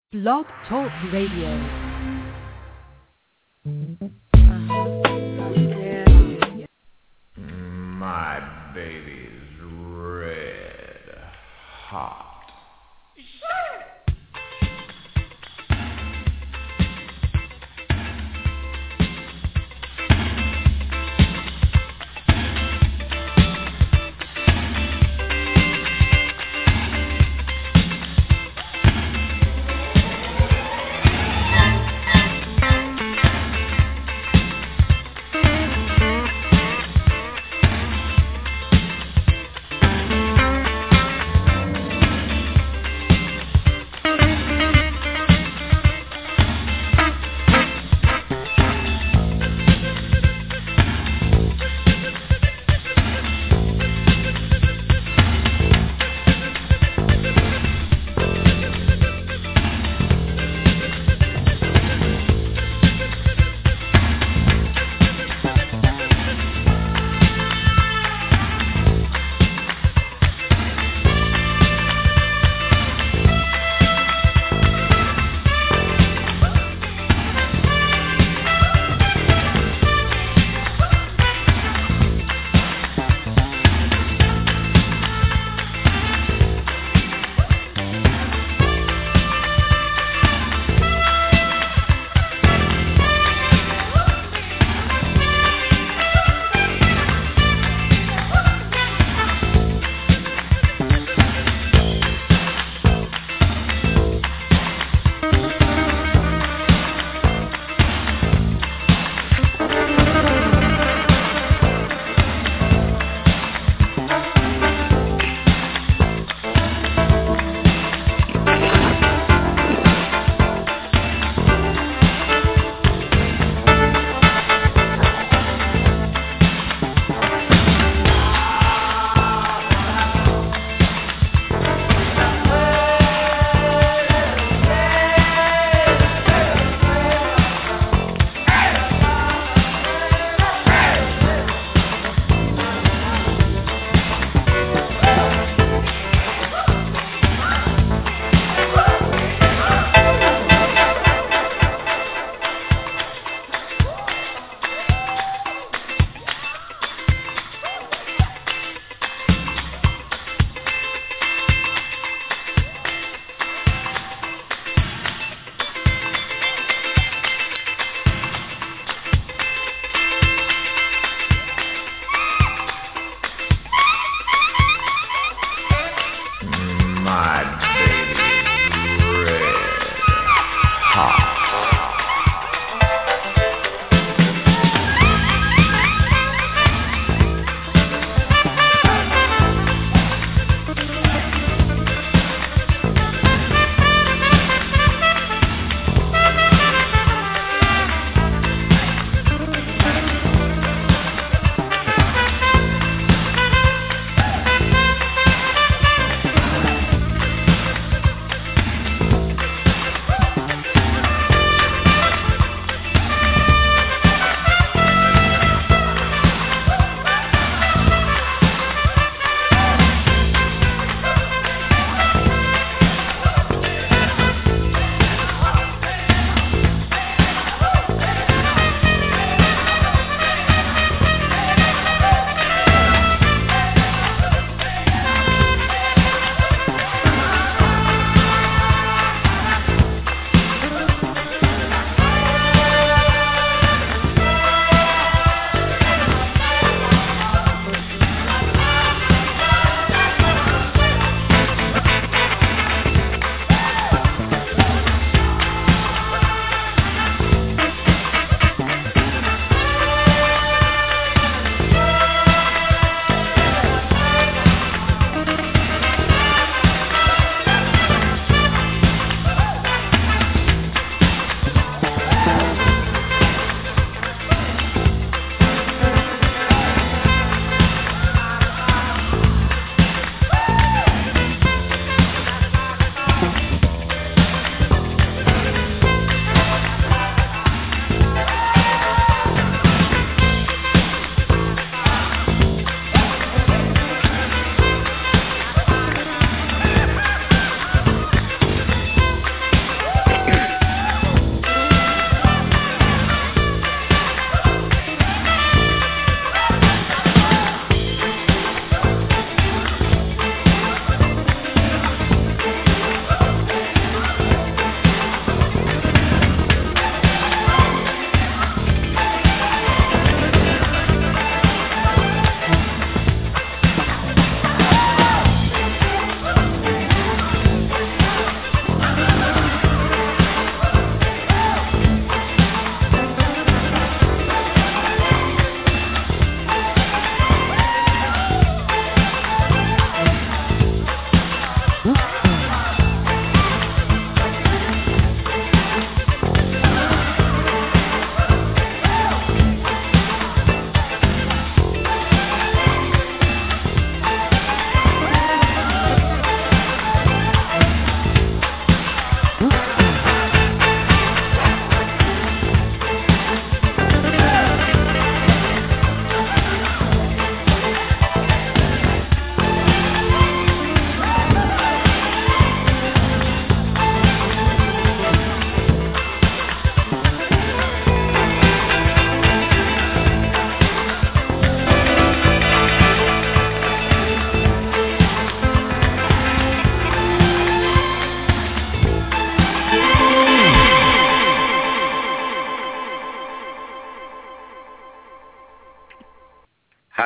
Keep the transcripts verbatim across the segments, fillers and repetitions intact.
Blog Talk Radio. My baby's red hot.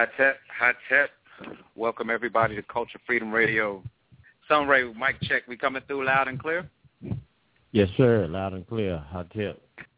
High Tech, High Tech. Welcome everybody to Culture Freedom Radio. Sunray, mic check. We coming through loud and clear? Yes, sir. Loud and clear. High Tech.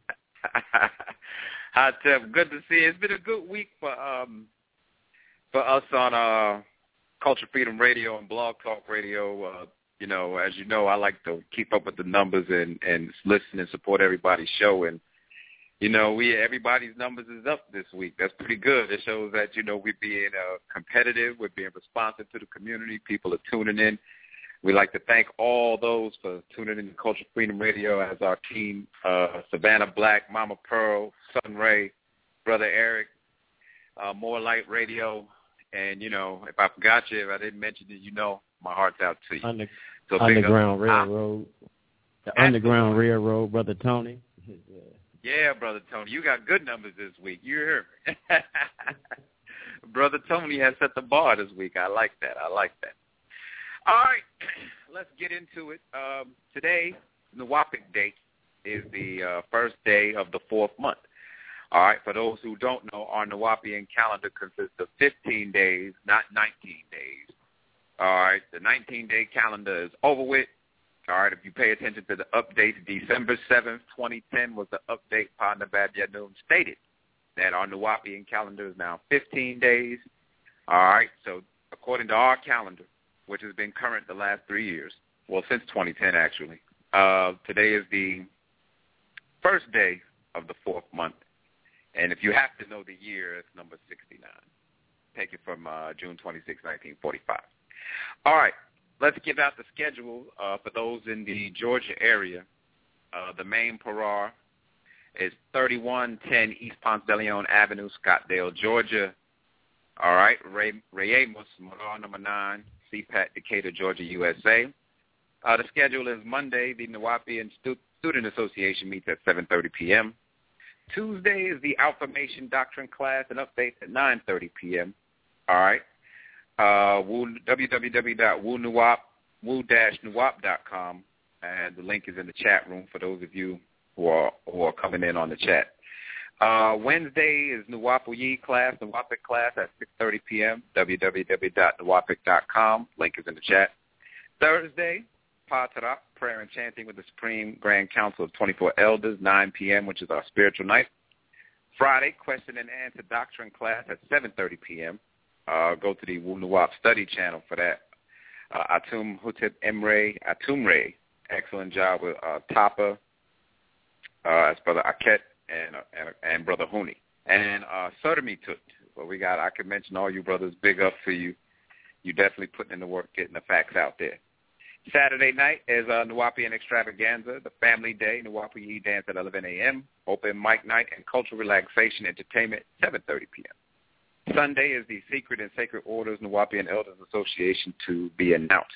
High Tech. Good to see you. It's been a good week for um for us on uh, Culture Freedom Radio and Blog Talk Radio. Uh, you know, as you know, I like to keep up with the numbers and, and listen and support everybody's show. And you know, we everybody's numbers is up this week. That's pretty good. It shows that, you know, we're being uh, competitive. We're being responsive to the community. People are tuning in. We like to thank all those for tuning in to Culture Freedom Radio as our team, uh, Savannah Black, Mama Pearl, Sun Ray, Brother Eric, uh, More Light Radio. And, you know, if I forgot you, if I didn't mention it, you know, my heart's out to you. Under, so Underground Railroad. The Absolutely. Underground Railroad, Brother Tony. Yeah, Brother Tony, you got good numbers this week. You hear me. Brother Tony has set the bar this week. I like that. I like that. All right, let's get into it. Um, today, Nuwaubic Day is the uh, first day of the fourth month. All right, for those who don't know, our Nuwaubian calendar consists of fifteen days, not nineteen days. All right, the nineteen-day calendar is over with. All right, if you pay attention to the updates, December seventh, twenty ten was the update. Pa Nabab Yanun stated that our Nuwaubian calendar is now fifteen days. All right, so according to our calendar, which has been current the last three years, well, since twenty ten actually, uh, today is the first day of the fourth month. And if you have to know the year, it's number sixty-nine. Take it from uh, June twenty-sixth, nineteen forty-five. All right. Let's give out the schedule uh, for those in the Georgia area. Uh, the main parade is thirty-one ten East Ponce de Leon Avenue, Scottsdale, Georgia. All right, Ray, Rayamos, Morale number nine, C PAT, Decatur, Georgia, U S A. Uh, the schedule is Monday, the Nuwaubian Stu- Student Association meets at seven thirty p.m. Tuesday is the Alphamation Doctrine class and updates at nine thirty p.m. All right. Uh, w w w dot woo dash nuwaup dot com, and the link is in the chat room for those of you who are who are coming in on the chat. Uh, Wednesday is Nuwaubic class, Nuwaubic class at six thirty p.m. w w w dot nuwaubic dot com. Link is in the chat. Thursday, Patarak, prayer and chanting with the Supreme Grand Council of twenty-four Elders, nine p.m., which is our spiritual night. Friday, question and answer doctrine class at seven thirty p.m. Uh, go to the Wu Nuwaup study channel for that. Uh, Atum Hutep Emre Atumre, excellent job with uh, Tapa, uh, that's Brother Aket and, uh, and and Brother Huni. And uh, Sodami Tut, well, we got, I could mention all you brothers, big up for you. You definitely putting in the work, getting the facts out there. Saturday night is uh, Nuwaubian Extravaganza, the family day, Nuwaubic dance at eleven a.m., open mic night and cultural relaxation entertainment, seven thirty p.m. Sunday is the Secret and Sacred Orders Nuwaubian Elders Association to be announced.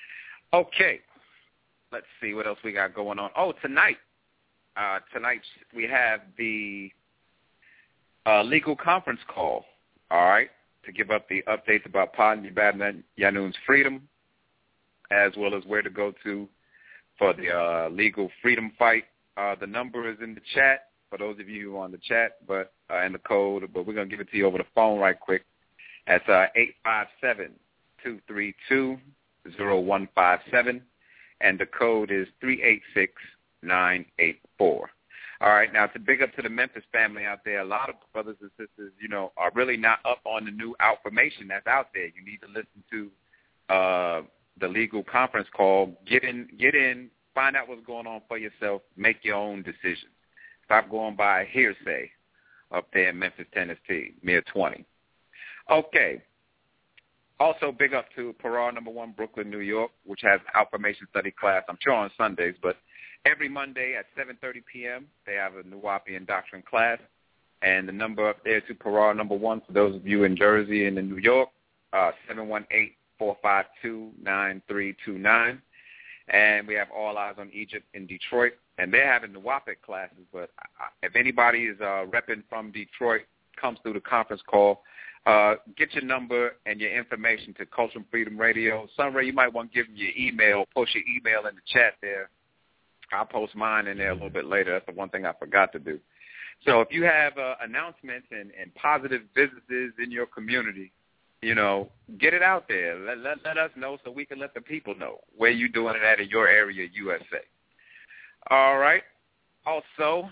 Okay, let's see what else we got going on. Oh, tonight, uh, tonight we have the uh, legal conference call, all right, to give up the updates about Pa Nabab Yanun's freedom, as well as where to go to for the uh, legal freedom fight. Uh, the number is in the chat for those of you who are on the chat, but uh, and the code, but we're going to give it to you over the phone right quick. That's uh, eight five seven, two three two, zero one five seven, and the code is three eight six, nine eight four. All right, now to big up to the Memphis family out there, a lot of brothers and sisters, you know, are really not up on the new information that's out there. You need to listen to uh, the legal conference call. Get in, get in, find out what's going on for yourself, make your own decisions. Stop going by hearsay up there in Memphis, Tennessee, Mere twenty. Okay. Also, big up to Parole Number One, Brooklyn, New York, which has Alphamation Study class, I'm sure on Sundays, but every Monday at seven thirty p.m., they have a Nuwaubian Doctrine class. And the number up there to Parole Number One, for those of you in Jersey and in New York, uh, seven one eight, four five two, nine three two nine. And we have All Eyes on Egypt in Detroit. And they're having Nuwaubic classes, but if anybody is uh, repping from Detroit, comes through the conference call, uh, get your number and your information to Culture Freedom Radio. Sunray, you might want to give them your email, post your email in the chat there. I'll post mine in there a little bit later. That's the one thing I forgot to do. So if you have uh, announcements and, and positive businesses in your community, you know, get it out there. Let, let, let us know so we can let the people know where you're doing it at in your area, U S A. All right. Also,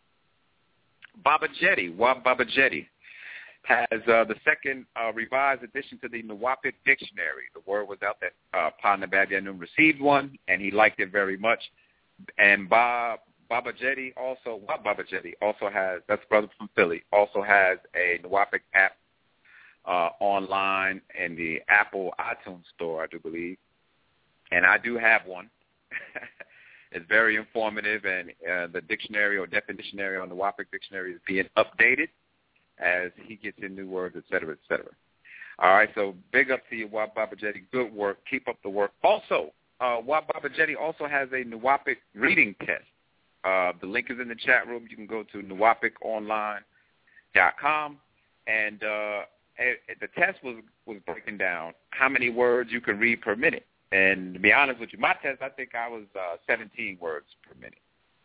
Baba Jetty, Wab Baba Jetty, has uh, the second uh, revised edition to the Nawapic Dictionary. The word was out that uh, Partner Babianum received one, and he liked it very much. And Bob Baba Jetty also, Wab Baba Jetty also has, that's brother from Philly, also has a Nawapic app uh, online in the Apple iTunes store, I do believe. And I do have one. It's very informative, and uh, the dictionary or definitionary on the Nawapic Dictionary is being updated as he gets in new words, et cetera, et cetera. All right, so big up to you, Wab Baba Jetty. Good work. Keep up the work. Also, uh, Wab Baba Jetty also has a Nawapic reading test. Uh, the link is in the chat room. You can go to nawapic online dot com, and uh, it, the test was, was breaking down how many words you can read per minute. And to be honest with you, my test, I think I was uh, seventeen words per minute.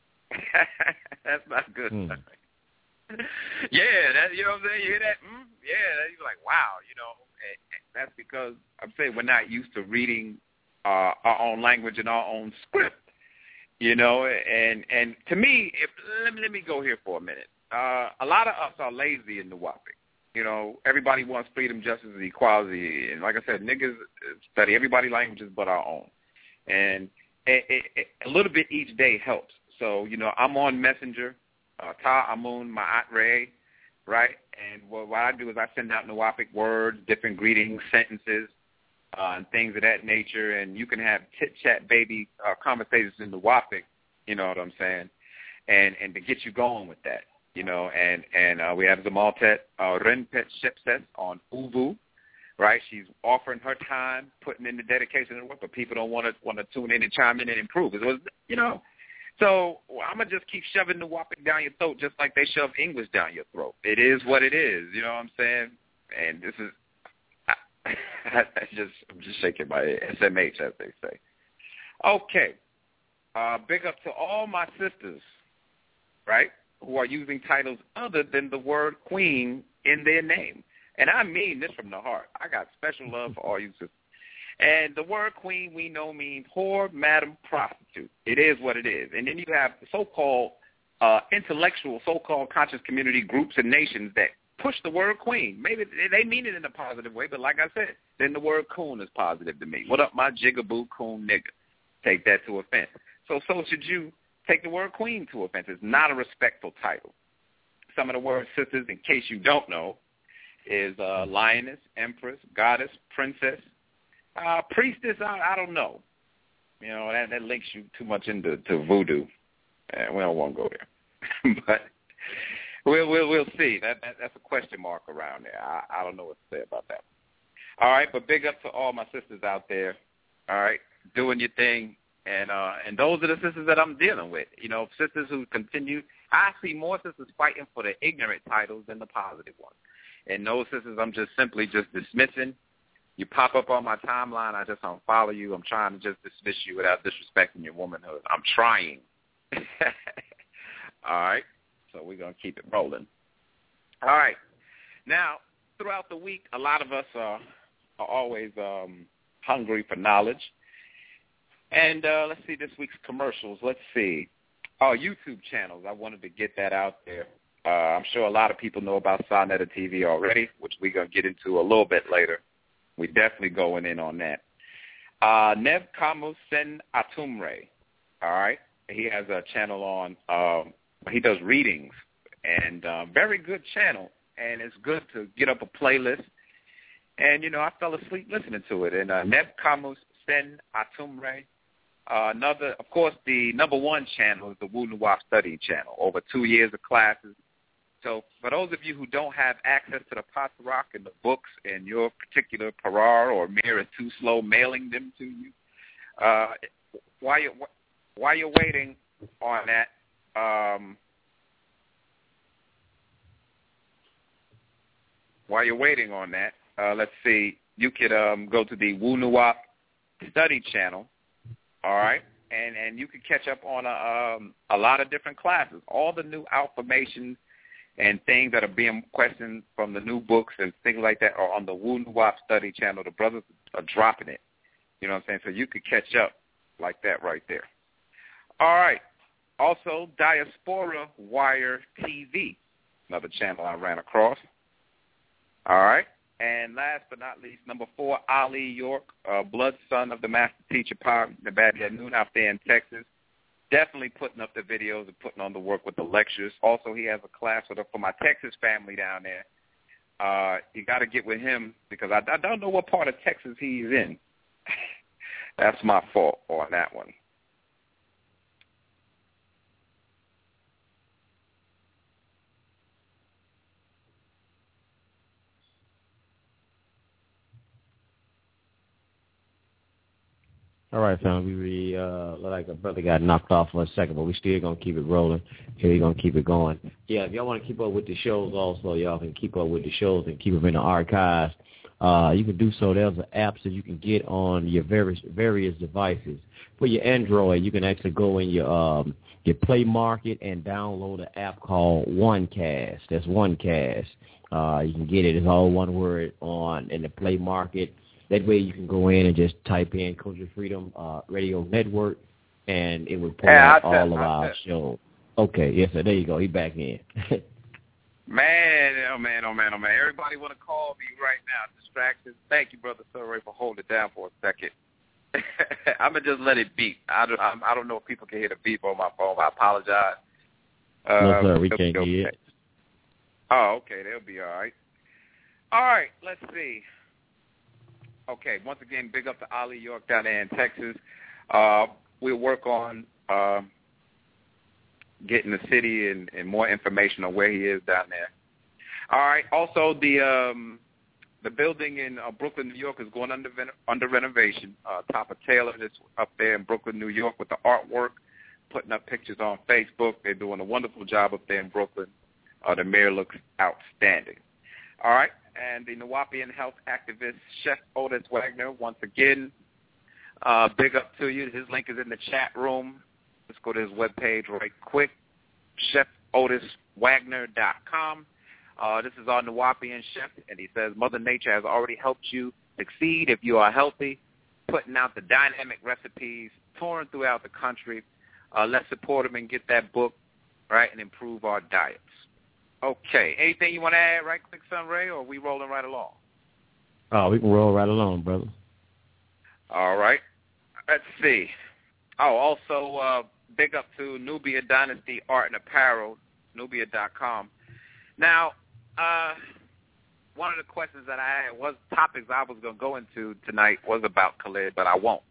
That's not good. Mm. Yeah, that, you know what I'm saying? You hear that? Mm? Yeah, you're like, wow, you know. And, and that's because I'm saying we're not used to reading uh, our own language and our own script, you know. And and to me, if, let me let me go here for a minute. Uh, a lot of us are lazy in Nawapic. You know, everybody wants freedom, justice, and equality. And like I said, niggas study everybody's languages but our own. And it, it, it, a little bit each day helps. So, you know, I'm on Messenger, uh, Ta Amun, Ma'at Ray, right? And what, what I do is I send out Nawapic words, different greetings, sentences, uh, and things of that nature. And you can have tit-chat baby uh, conversations in Nawapic, you know what I'm saying, and, and to get you going with that. You know, and, and uh, we have Zamaltet uh, Renpet Shepses on Uvu, right? She's offering her time, putting in the dedication and work, but people don't want to want to tune in and chime in and improve. It was, you know, so I'm going to just keep shoving the Nawapic down your throat just like they shove English down your throat. It is what it is, you know what I'm saying? And this is, I, I just, I'm just shaking my head. S M H, as they say. Okay. Uh, big up to all my sisters, right, who are using titles other than the word queen in their name. And I mean this from the heart. I got special love for all you sisters. And the word queen we know means whore, madam, prostitute. It is what it is. And then you have so-called uh, intellectual, so-called conscious community groups and nations that push the word queen. Maybe they mean it in a positive way, but like I said, then the word coon is positive to me. What up, my jigaboo coon nigga? Take that to offense. So so should you take the word queen to offense. It's not a respectful title. Some of the words, sisters, in case you don't know, is uh, lioness, empress, goddess, princess, uh, priestess. I, I don't know. You know, that, that links you too much into to voodoo. Uh, we don't want to go there. But we'll, we'll, we'll see. That, that That's a question mark around there. I, I don't know what to say about that. All right, but big up to all my sisters out there, all right, doing your thing. And uh, and those are the sisters that I'm dealing with. You know, sisters who continue. I see more sisters fighting for the ignorant titles than the positive ones. And those sisters I'm just simply just dismissing. You pop up on my timeline, I just unfollow you. I'm trying to just dismiss you without disrespecting your womanhood. I'm trying. All right. So we're going to keep it rolling. All right. Now, throughout the week, a lot of us are, are always um, hungry for knowledge. And uh, let's see this week's commercials. Let's see. Oh, YouTube channels. I wanted to get that out there. Uh, I'm sure a lot of people know about Sonetta T V already, which we're going to get into a little bit later. We're definitely going in on that. Uh, Nev Kamu Sen Atumre. All right. He has a channel on, um, he does readings, and uh, very good channel. And it's good to get up a playlist. And, you know, I fell asleep listening to it. And uh, Nev Kamu Sen Atumre. Uh, another, of course, the number one channel is the Wu Nuwa Study channel, over two years of classes. So for those of you who don't have access to the Pasarak and the books, and your particular Parar or Mir is too slow mailing them to you, uh, while, you're, while you're waiting on that, um, while you're waiting on that, uh, let's see, you could um, go to the Wu Nuwa Study channel. All right, and, and you can catch up on a, um, a lot of different classes. All the new information and things that are being questioned from the new books and things like that are on the Wu Nuwap Study channel. The brothers are dropping it. You know what I'm saying? So you could catch up like that right there. All right. Also, Diaspora Wire T V, another channel I ran across. All right. And last but not least, number four, Ali York, uh, blood son of the master teacher, Pa Nabadi at Noon out there in Texas. Definitely putting up the videos and putting on the work with the lectures. Also, he has a class for, the, for my Texas family down there. Uh, you got to get with him because I, I don't know what part of Texas he's in. That's my fault on that one. All right, fam. We really, uh, look like a brother got knocked off for a second, but we still gonna keep it rolling. Here we gonna keep it going. Yeah, if y'all want to keep up with the shows, also y'all can keep up with the shows and keep them in the archives. Uh, you can do so. There's an app that you can get on your various various devices. For your Android, you can actually go in your um your Play Market and download an app called OneCast. That's OneCast. Uh, you can get it. It's all one word on in the Play Market. That way you can go in and just type in Culture Freedom uh, Radio Network, and it would pull yeah, out all tell, of I'll our tell. shows. Okay, yes, sir. There you go. He back in. Man, oh, man, oh, man, oh, man. Everybody want to call me right now. Distractions. Thank you, Brother Surrey, for holding it down for a second. I'm going to just let it beep. I don't, I'm, I don't know if people can hear the beep on my phone. I apologize. Uh, no, sir. We can't okay. hear it. Oh, okay. They'll be all right. All right. Let's see. Okay, once again, big up to Ali York down there in Texas. Uh, we'll work on uh, getting the city and, and more information on where he is down there. All right. Also, the um, the building in uh, Brooklyn, New York, is going under under renovation. Uh, Tapa Taylor is up there in Brooklyn, New York, with the artwork, putting up pictures on Facebook. They're doing a wonderful job up there in Brooklyn. Uh, the mayor looks outstanding. All right. And the Nuwapian health activist, Chef Otis Wagner, once again, uh, big up to you. His link is in the chat room. Let's go to his webpage right quick, chef otis wagner dot com. Uh, this is our Nuwapian chef, and he says, Mother Nature has already helped you succeed if you are healthy, putting out the dynamic recipes, touring throughout the country. Uh, let's support him and get that book, right, and improve our diets. Okay. Anything you want to add right quick, Son Ray, or are we rolling right along? Oh, we can roll right along, brother. All right. Let's see. Oh, also, uh, big up to Nubia Dynasty Art and Apparel, nubia dot com. Now, uh, one of the questions that I had was topics I was going to go into tonight was about Khalid, but I won't.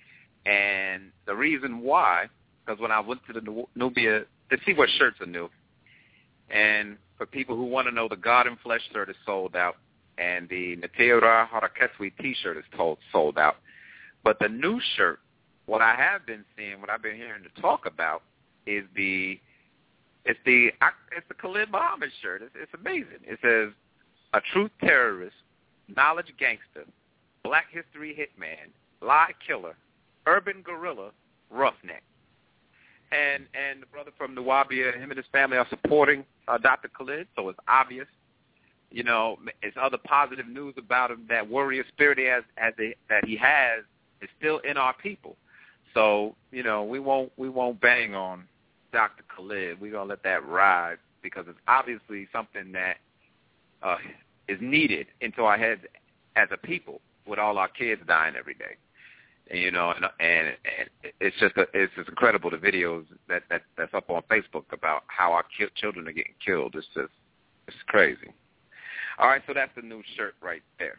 And the reason why, because when I went to the Nubia to see what shirts are new, and for people who want to know, the God in Flesh shirt is sold out, and the Neteora Harakeswi T-shirt is told, sold out. But the new shirt, what I have been seeing, what I've been hearing to talk about, is the it's the it's the Khalid Muhammad shirt. It's, it's amazing. It says, a truth terrorist, knowledge gangster, black history hitman, lie killer, urban gorilla, roughneck. And and the brother from Nuwabia, him and his family are supporting uh, Doctor Khalid, so it's obvious. You know, it's other positive news about him. That warrior spirit he has, as a, that he has is still in our people. So you know, we won't we won't bang on Doctor Khalid. We're gonna let that ride because it's obviously something that uh, is needed into our heads as a people, with all our kids dying every day. You know, and, and and it's just a, it's just incredible, the videos that, that that's up on Facebook about how our ki- children are getting killed. It's just it's crazy. All right, so that's the new shirt right there.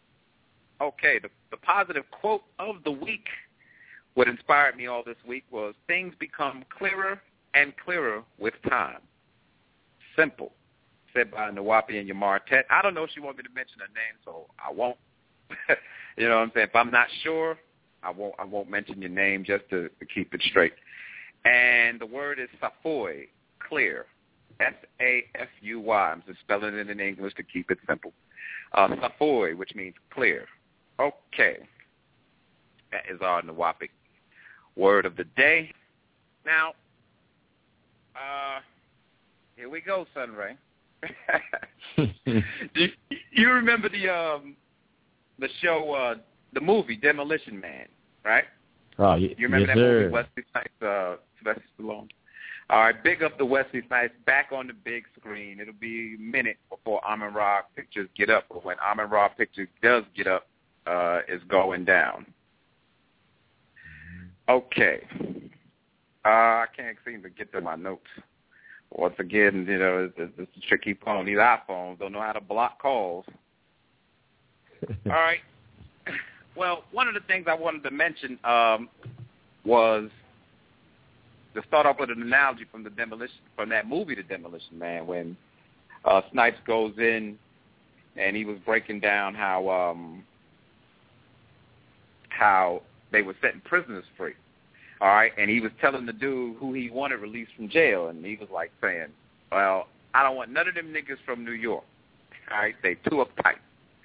Okay, the the positive quote of the week, what inspired me all this week was, things become clearer and clearer with time. Simple, said by Nuwapian Yamar Tet. I don't know if she wants me to mention her name, so I won't. You know what I'm saying? If I'm not sure, I won't I won't mention your name just to, to keep it straight. And the word is Safuy, clear, S A F U Y. I'm just spelling it in English to keep it simple. Uh, Safuy, which means clear. Okay. That is our Nuwapic word of the day. Now, uh, here we go, Sunray. Do you, you remember the um, the show, uh, the movie Demolition Man, right? Oh, y- you remember yes, that sir. movie, Wesley Snipes, uh, Sylvester Stallone? All right, big up the Wesley Snipes back on the big screen. It'll be a minute before Amin Ra Pictures get up, but when Amin Ra Pictures does get up, uh, it's going down. Okay. Uh, I can't seem to get to my notes. Once again, you know, it's, it's a tricky phone. These iPhones don't know how to block calls. All right. Well, one of the things I wanted to mention um, was to start off with an analogy from the demolition from that movie, The Demolition Man, when uh, Snipes goes in and he was breaking down how um, how they were setting prisoners free. All right, and he was telling the dude who he wanted released from jail, and he was like saying, well, I don't want none of them niggas from New York. All right, they too uptight.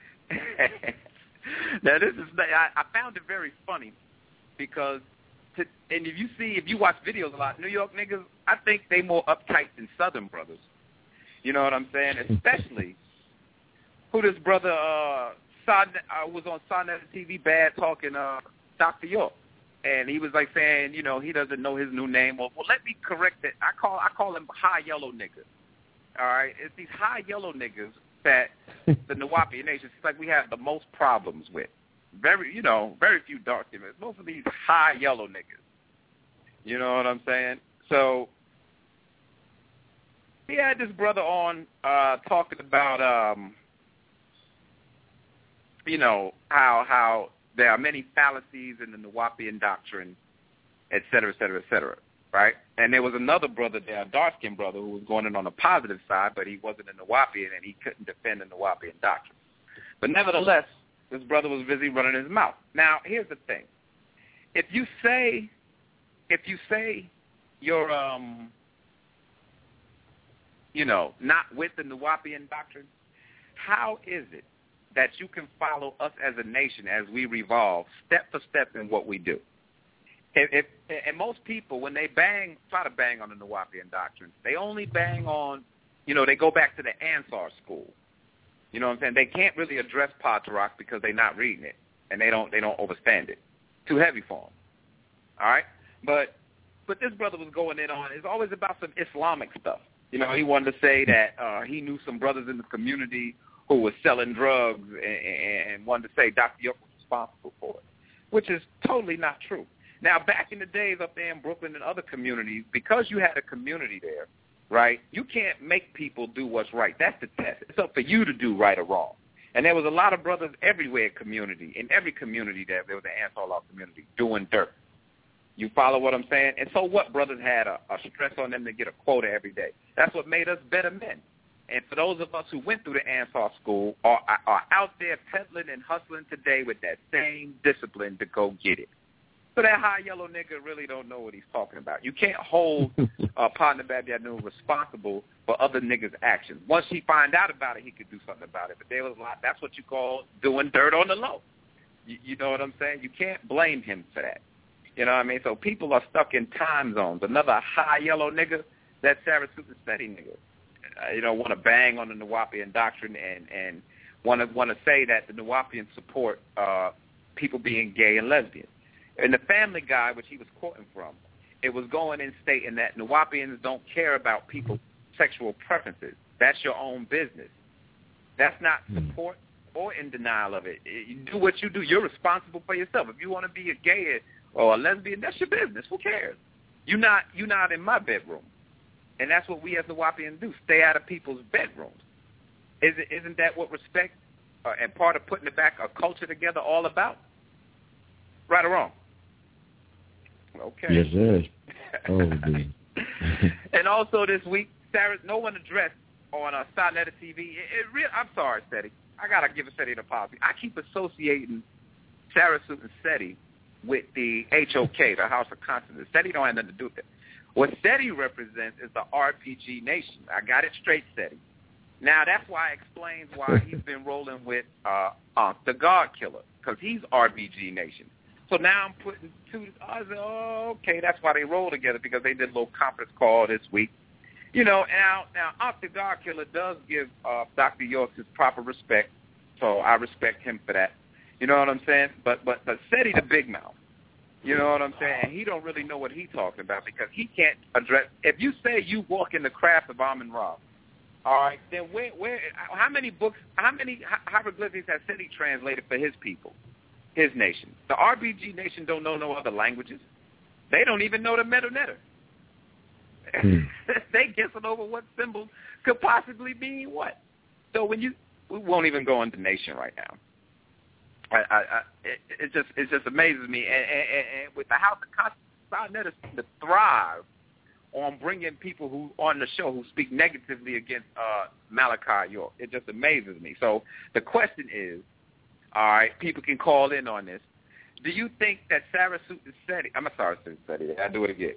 Now, this is, I, I found it very funny because, to, and if you see, if you watch videos a lot, New York niggas, I think they more uptight than Southern brothers. You know what I'm saying? Especially who this brother uh, Son, uh, was on Sonnet T V, bad talking uh, Doctor York. And he was like saying, you know, he doesn't know his new name. Well, well, let me correct it. I call I call him high yellow niggas. All right, it's these high yellow niggas that the Nawapi Nation, it's like we have the most problems with. Very, you know, very few dark skins. Most of these high yellow niggas. You know what I'm saying? So he had this brother on uh, talking about, um, you know, how how. there are many fallacies in the Nawapian doctrine, et cetera, et cetera, et cetera, right? And there was another brother there, a dark-skinned brother, who was going in on the positive side, but he wasn't a Nawapian, and he couldn't defend the Nawapian doctrine. But nevertheless, this brother was busy running his mouth. Now, here's the thing. If you say, if you say you're, um, you know, not with the Nawapian doctrine, how is it that you can follow us as a nation as we revolve step for step in what we do? If, if, and most people, when they bang, try to bang on the Nawapian doctrine, they only bang on, you know, they go back to the Ansar school. You know what I'm saying? They can't really address Patarak because they're not reading it, and they don't they don't understand it. Too heavy for them. All right? But but this brother was going in on, it's always about some Islamic stuff. You know, he wanted to say that uh, he knew some brothers in the community who was selling drugs and, and wanted to say Doctor York was responsible for it, which is totally not true. Now, back in the days up there in Brooklyn and other communities, because you had a community there, right, you can't make people do what's right. That's the test. It's up for you to do right or wrong. And there was a lot of brothers everywhere community, in every community there, there was an Ansar Law community doing dirt. You follow what I'm saying? And so what brothers had a, a stress on them to get a quota every day. That's what made us better men. And for those of us who went through the Ansar school are, are out there peddling and hustling today with that same discipline to go get it. So that high yellow nigga really don't know what he's talking about. You can't hold uh, partner Babi Anu responsible for other niggas' actions. Once he find out about it, he could do something about it. But there was a lot. That's what you call doing dirt on the low. You, you know what I'm saying? You can't blame him for that. You know what I mean? So people are stuck in time zones. Another high yellow nigga, that Sarah Super Steady nigga. Uh, you know, want to bang on the Nawapian doctrine and and want to want to say that the Nawapians support uh, people being gay and lesbian. In the Family Guy, which he was quoting from, it was going in stating that Nawapians don't care about people's sexual preferences. That's your own business. That's not support or in denial of it. You do what you do. You're responsible for yourself. If you want to be a gay or a lesbian, that's your business. Who cares? You're not you're not in my bedroom. And that's what we as Nawapians do, stay out of people's bedrooms. Isn't, isn't that what respect uh, and part of putting it back a culture together all about? Right or wrong? Okay. Yes, sir. Oh, and also this week, Sarah, no one addressed on uh, Sonetta T V. It, it re- I'm sorry, Seti. I got to give a Seti an apology. I keep associating Sarah Susan Seti with the H O K, the House of Consciousness. Seti don't have nothing to do with it. What Seti represents is the R P G nation. I got it straight, Seti. Now, that's why it explains why he's been rolling with uh, uh, the God Killer, because he's R B G nation. So now I'm putting two. I said, oh, okay, that's why they roll together, because they did a little conference call this week. You know, now, now Octa God Killer does give uh, Doctor York his proper respect, so I respect him for that. You know what I'm saying? But but but Seti the big mouth. You know what I'm saying? He don't really know what he's talking about, because he can't address. If you say you walk in the craft of Amun Ra, all right, then where where how many books, how many hieroglyphics has Seti translated for his people, his nation? The R B G nation don't know no other languages. They don't even know the Medu Neter. Hmm. They guessing over what symbols could possibly mean what. So when you, we won't even go into nation right now. I, I, I it, it just it just amazes me, and, and, and with the House of Conscience, seem to thrive on bringing people who on the show who speak negatively against uh, Malachi York. It just amazes me. So the question is, all right, people can call in on this. Do you think that Sarah Seti, I'm sorry, Seti, I do it again.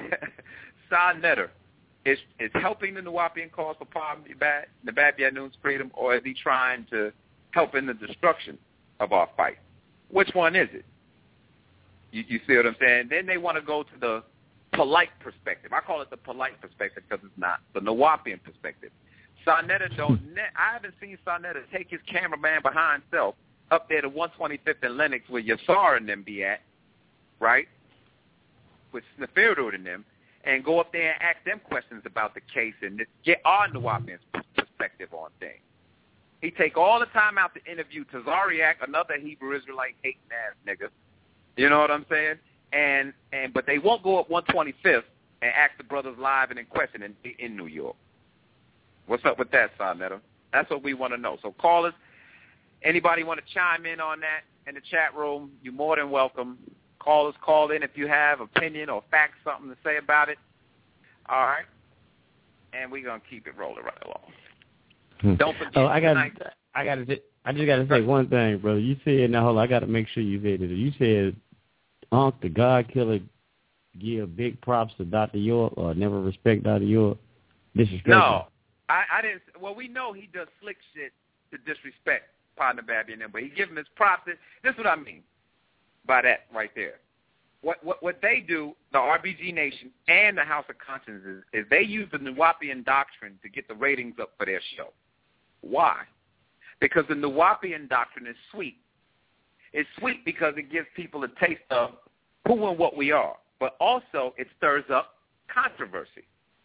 Sa Neter is is helping the Nuwaubian cause for poverty, the Nababi-Anoon's freedom, or is he trying to help in the destruction of our fight? Which one is it? You, you see what I'm saying? Then they want to go to the polite perspective. I call it the polite perspective because it's not the Nuwaubian perspective. Sa Neter don't. I haven't seen Sa Neter take his cameraman behind himself up there to one twenty-fifth and Lenox where Yassar and them be at, right? With Sneferu and them, and go up there and ask them questions about the case and get our Nuwaubian perspective on things. He take all the time out to interview Tazariak, another Hebrew Israelite hating ass nigga. You know what I'm saying? And and but they won't go up one twenty-fifth and ask the brothers live and in question in, in New York. What's up with that, Sa Neter? That's what we want to know. So callers, anybody want to chime in on that in the chat room? You're more than welcome. Callers, call in if you have opinion or facts, something to say about it. All right, and we're gonna keep it rolling right along. Hmm. Don't forget. Oh, I got. Tonight. I got to. I just got to say one thing, brother. You said now, hold on. I got to make sure you said it. You said, "Unc the God Killer give big props to Doctor York or never respect Doctor York." Disrespect. No, I, I didn't. Well, we know he does slick shit to disrespect partner Babby and them, but he give him his props. This is what I mean by that right there. What what what they do, the R B G Nation and the House of Conscience, is, is they use the Nuwaubian doctrine to get the ratings up for their show. Why? Because the Nuwaubian doctrine is sweet. It's sweet because it gives people a taste of who and what we are, but also it stirs up controversy.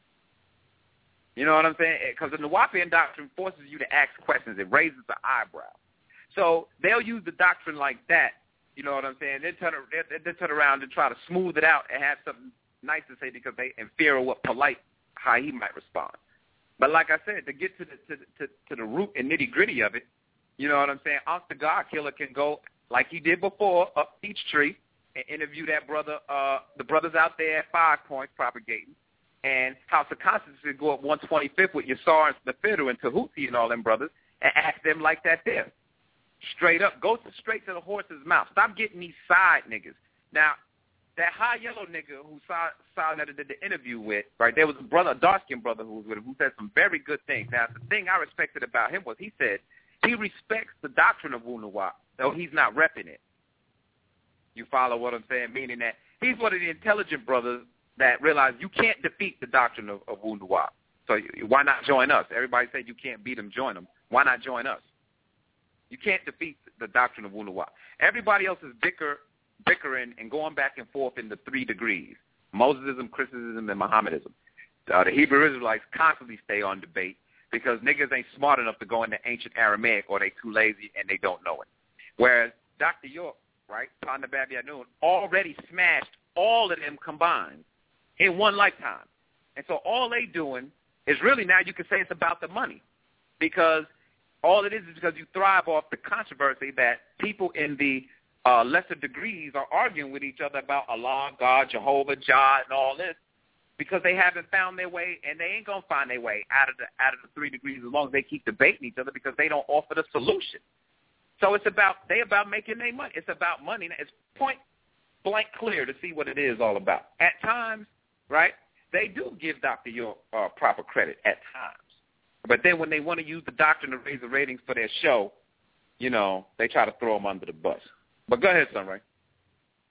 You know what I'm saying? Because the Nuwaubian doctrine forces you to ask questions. It raises the eyebrow. So they'll use the doctrine like that. You know what I'm saying? They turn, they, they turn around and try to smooth it out and have something nice to say because they in fear of what polite, how he might respond. But like I said, to get to the to, to, to the root and nitty gritty of it, you know what I'm saying? Unc the God Killer can go like he did before up Peachtree and interview that brother, uh, the brothers out there at Five Points propagating, and House of Conscience can go up one twenty-fifth with Yassar and Sneferu and Tahuti and all them brothers and ask them like that there. Straight up. Go to straight to the horse's mouth. Stop getting these side niggas. Now, that high yellow nigga who Sa, Sa Neter did the interview with, right, there was a brother, a dark-skinned brother who was with him who said some very good things. Now, the thing I respected about him was he said he respects the doctrine of Wu Nuwa, though he's not repping it. You follow what I'm saying? Meaning that he's one of the intelligent brothers that realize you can't defeat the doctrine of, of Wu Nuwa. So why not join us? Everybody said you can't beat them, join them. Why not join us? You can't defeat the doctrine of Wu Nuwa. Everybody else is bicker, bickering and going back and forth in the three degrees, Mosesism, Christianism, and Mohammedism. Uh, the Hebrew Israelites constantly stay on debate because niggas ain't smart enough to go into ancient Aramaic or they too lazy and they don't know it. Whereas Doctor York, right, Partner Babby Anoon, already smashed all of them combined in one lifetime. And so all they doing is really now you can say it's about the money because all it is is because you thrive off the controversy that people in the uh, lesser degrees are arguing with each other about Allah, God, Jehovah, Jah, and all this because they haven't found their way, and they ain't going to find their way out of the out of the three degrees as long as they keep debating each other because they don't offer the solution. So it's about they about making their money. It's about money. It's point blank clear to see what it is all about. At times, right, they do give Doctor York uh, proper credit at times. But then when they want to use the doctrine to raise the ratings for their show, you know, they try to throw them under the bus. But go ahead, Sunray.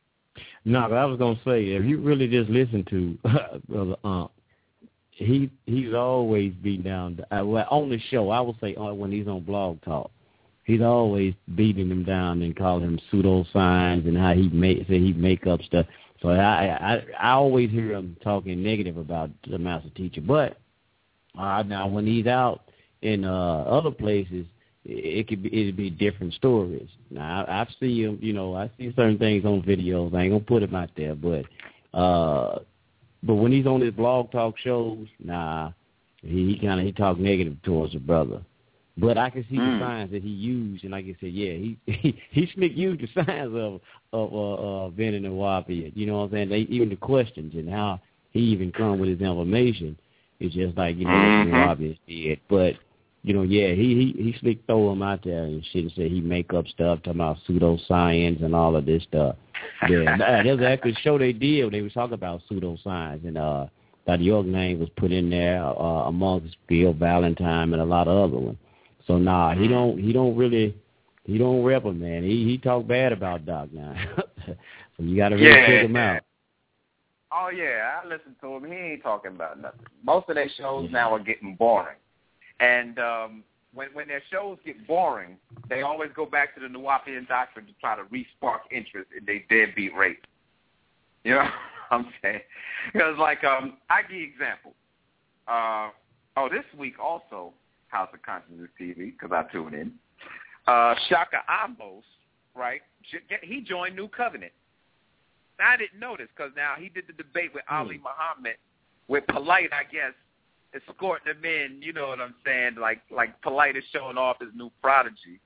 No, I was gonna say, if you really just listen to Brother Ump, he he's always beating down. Uh, well, on the show, I would say uh, when he's on Blog Talk, he's always beating them down and calling him pseudoscience and how he make say he make up stuff. So I I I always hear him talking negative about the master teacher. But uh, now when he's out in uh, other places, it could be it'd be different stories. Now I, I see him, you know, I see certain things on videos. I ain't gonna put him out there, but uh, but when he's on his Blog Talk shows, nah, he, he kind of he talk negative towards the brother. But I can see mm. the signs that he used, and like I said, yeah, he he, he slick used the signs of of uh, uh, Benin and Wabi. You know what I'm saying? They, even the questions and how he even come with his information is just like you know mm-hmm. Wabi did, but. You know, yeah, he he he slick throw him out there and shit and say he make up stuff, talking about pseudoscience and all of this stuff. Yeah, there's actually a show they did. They was talking about pseudoscience, and uh, that York name was put in there uh, amongst Bill Valentine and a lot of other ones. So nah, he don't he don't really he don't rep him, man. He he talk bad about Doc now, so you got to really yeah. check him out. Oh yeah, I listen to him. He ain't talking about nothing. Most of their shows now are getting boring. And um, when when their shows get boring, they always go back to the Nuwapian doctrine to try to re-spark interest in their deadbeat rape. You know what I'm saying? Because, like, um, I give you an example. Uh, oh, this week also, House of Consciousness T V, because I tune in, uh, Shaka Amos, right, he joined New Covenant. Now, I didn't know this because now he did the debate with mm. Ali Muhammad, with Polite, I guess, escorting him in, you know what I'm saying, like like Polite is showing off his new prodigy.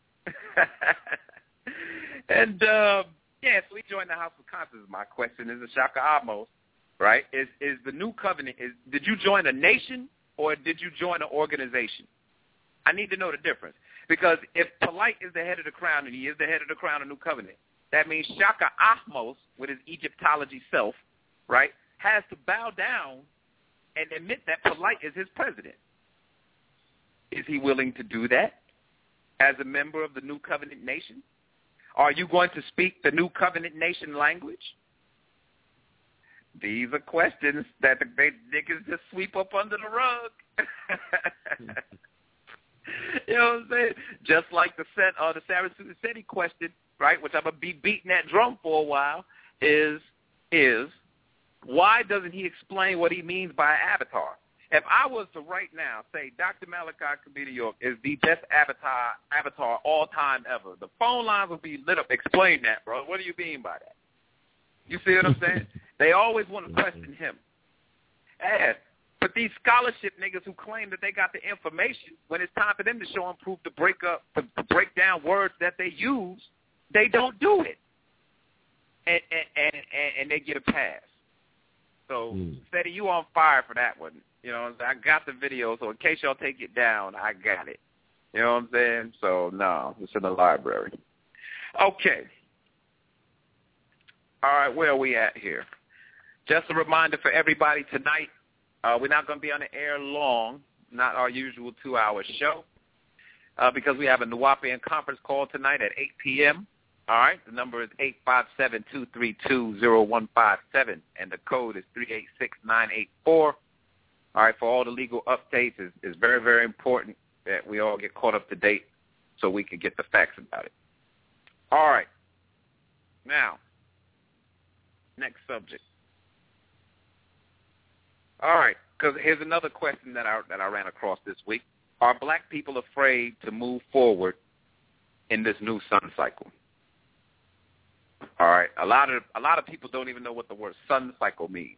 and, um, yeah, so he joined the House of Consciousness. My question is, Shaka Amos, right, is is the New Covenant, is did you join a nation or did you join an organization? I need to know the difference. Because if Polite is the head of the crown and he is the head of the crown of New Covenant, that means Shaka Amos, with his Egyptology self, right, has to bow down and admit that Polite is his president. Is he willing to do that as a member of the New Covenant Nation? Are you going to speak the New Covenant Nation language? These are questions that the big niggas just sweep up under the rug. You know what I'm saying? Just like the set, uh, the Sarasota City question, right, which I'm going to be beating that drum for a while, is is, why doesn't he explain what he means by avatar? If I was to right now say Doctor Malachi Kabir York is the best avatar avatar all time ever, the phone lines would be lit up. Explain that, bro. What do you mean by that? You see what I'm saying? They always want to question him. And, but these scholarship niggas who claim that they got the information, when it's time for them to show and prove to break up, to, to break down words that they use, they don't do it, and and and, and, and they get a pass. So, mm. Steady, you on fire for that one. You know, I got the video, so in case y'all take it down, I got it. You know what I'm saying? So, no, it's in the library. Okay. All right, where are we at here? Just a reminder for everybody tonight, uh, we're not going to be on the air long, not our usual two-hour show, uh, because we have a Nuwapian conference call tonight at eight p.m., all right, the number is eight five seven, two three two, zero one five seven, and the code is three eight six, nine eight four. All right, for all the legal updates, it's, it's very, very important that we all get caught up to date so we can get the facts about it. All right. Now, next subject. All right, because here's another question that I, that I ran across this week. Are black people afraid to move forward in this new sun cycle? All right, a lot of a lot of people don't even know what the word sun cycle means.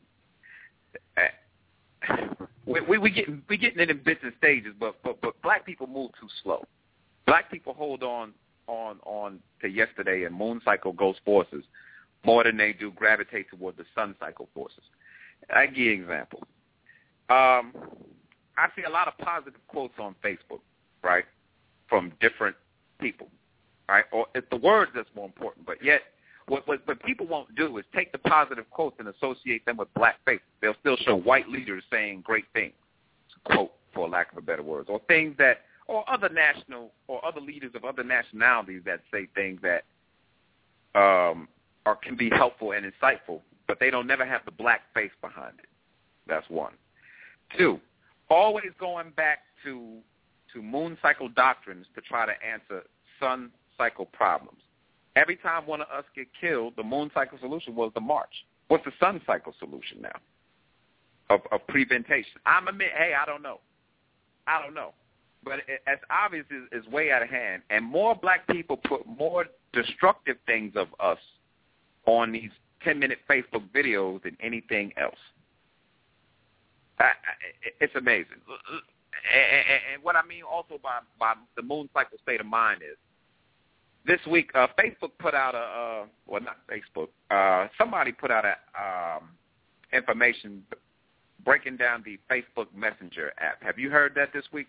We we, we getting we getting it in bits and stages, but, but but black people move too slow. Black people hold on on on to yesterday and moon cycle ghost forces more than they do gravitate toward the sun cycle forces. I give you an example. Um, I see a lot of positive quotes on Facebook, right, from different people, right? Or it's the words that's more important, but yet. What, what, what people won't do is take the positive quotes and associate them with black faces. They'll still show white leaders saying great things, quote, for lack of a better word, or things that, or other national, or other leaders of other nationalities that say things that um, or can be helpful and insightful, but they don't never have the black face behind it. That's one. Two, always going back to to moon cycle doctrines to try to answer sun cycle problems. Every time one of us get killed, the moon cycle solution was the march. What's the sun cycle solution now of, of preventation? I'm admit, hey, I don't know. I don't know. But it, as obvious is, is way out of hand, and more black people put more destructive things of us on these ten-minute Facebook videos than anything else. I, I, it's amazing. And, and what I mean also by, by the moon cycle state of mind is, this week uh, Facebook put out a, uh, well, not Facebook, uh, somebody put out a um, information breaking down the Facebook Messenger app. Have you heard that this week?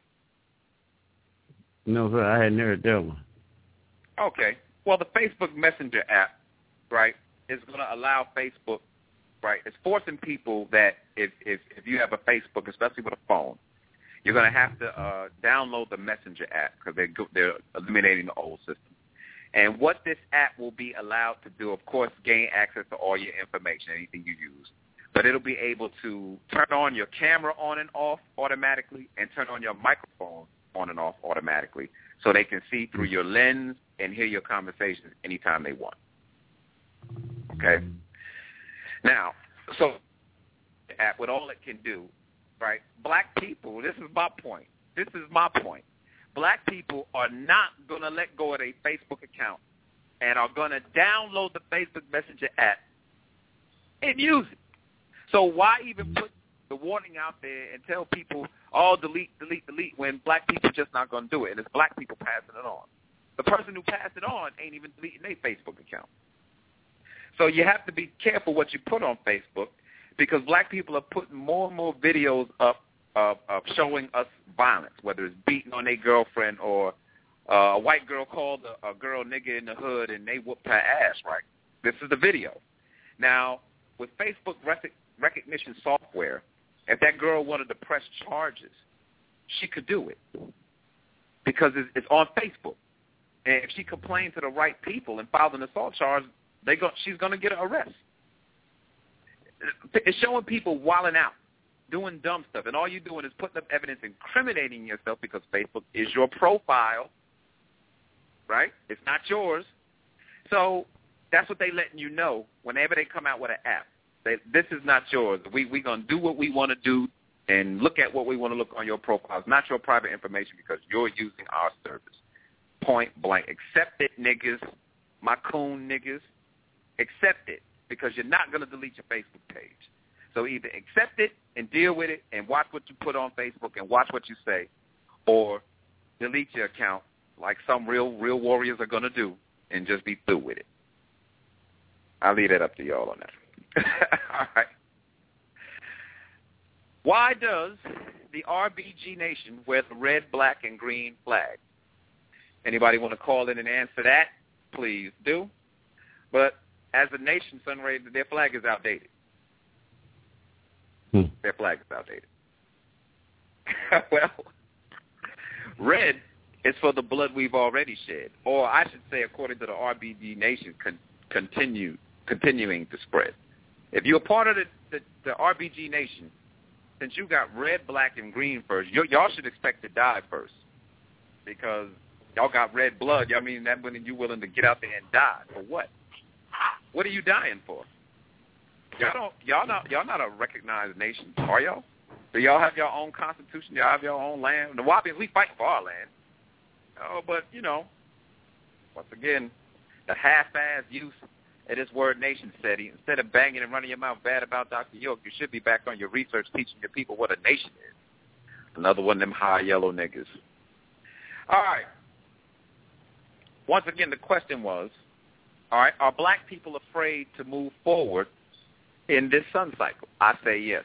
No, sir, I hadn't heard that one. Okay. Well, the Facebook Messenger app, right, is going to allow Facebook, right, it's forcing people that if, if, if you have a Facebook, especially with a phone, you're going to have to uh, download the Messenger app because they're, they're eliminating the old system. And what this app will be allowed to do, of course, gain access to all your information, anything you use. But it'll be able to turn on your camera on and off automatically and turn on your microphone on and off automatically so they can see through your lens and hear your conversations anytime they want. Okay? Now, so the app, with all it can do, right, black people, this is my point. This is my point. Black people are not going to let go of their Facebook account and are going to download the Facebook Messenger app and use it. So why even put the warning out there and tell people, oh, delete, delete, delete, when black people are just not going to do it, and it's black people passing it on. The person who passed it on ain't even deleting their Facebook account. So you have to be careful what you put on Facebook because black people are putting more and more videos up Of, of showing us violence, whether it's beating on their girlfriend or uh, a white girl called a, a girl nigger in the hood and they whooped her ass, right? This is the video. Now, with Facebook rec- recognition software, if that girl wanted to press charges, she could do it because it's, it's on Facebook. And if she complained to the right people and filed an assault charge, they go, she's going to get an arrest. It's showing people wilding out, doing dumb stuff, and all you're doing is putting up evidence incriminating yourself because Facebook is your profile, right? It's not yours. So that's what they letting you know whenever they come out with an app. They, this is not yours. We we gonna do what we want to do and look at what we want to look on your profile. It's not your private information because you're using our service. Point blank. Accept it, niggas. My coon niggas. Accept it because you're not gonna delete your Facebook page. So either accept it and deal with it and watch what you put on Facebook and watch what you say, or delete your account like some real real warriors are going to do and just be through with it. I'll leave that up to y'all on that. All right. Why does the R B G Nation wear the red, black, and green flag? Anybody want to call in and answer that? Please do. But as a nation, Sunray, their flag is outdated. Hmm. Their flag is outdated. Well, red is for the blood we've already shed, or I should say, according to the R B G Nation, con- continue continuing to spread. If you're a part of the, the, the R B G Nation, since you got red, black, and green first, y- y'all should expect to die first because y'all got red blood. I mean, that means you're willing to get out there and die for what? What are you dying for? Y'all don't. Y'all not. Y'all not a recognized nation, are y'all? Do y'all have your own constitution? Y'all have your own land. The Wapians, we fight for our land. Oh, but you know, once again, the half-ass use of this word nation study. Instead of banging and running your mouth bad about Doctor York, you should be back on your research, teaching your people what a nation is. Another one of them high yellow niggas. All right. Once again, the question was, all right, are black people afraid to move forward in this sun cycle? I say yes.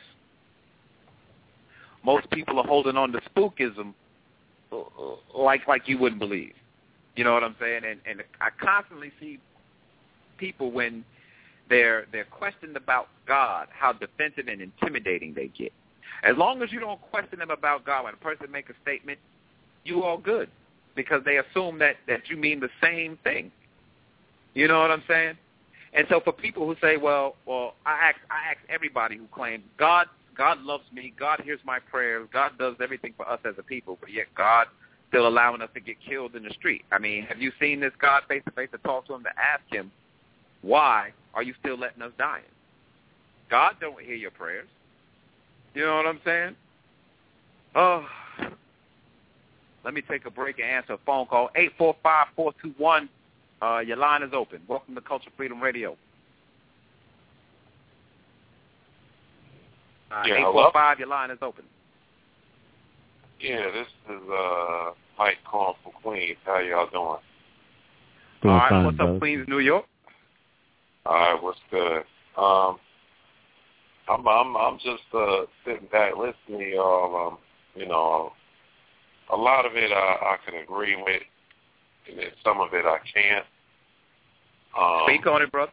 Most people are holding on to spookism like like you wouldn't believe. You know what I'm saying? And and I constantly see people when they're they're questioned about God, how defensive and intimidating they get. As long as you don't question them about God, when a person makes a statement, you all good because they assume that, that you mean the same thing. You know what I'm saying? And so for people who say, well, well, I ask, I ask everybody who claims God, God loves me, God hears my prayers, God does everything for us as a people, but yet God still allowing us to get killed in the street. I mean, have you seen this God face to face to talk to him, to ask him, why are you still letting us die? God don't hear your prayers. You know what I'm saying? Oh, let me take a break and answer a phone call. eight four five, four two one. Uh, your line is open. Welcome to Culture Freedom Radio. Uh, yeah, eight four five, your line is open. Yeah, this is uh, Mike calling from Queens. How y'all doing? Doing All right, fine, what's brother. up, Queens, New York? All right, what's good? Um, I'm I'm I'm just uh, sitting back listening to y'all. Um, you know, a lot of it I, I can agree with, and then some of it I can't. Um, Speak on it, brother.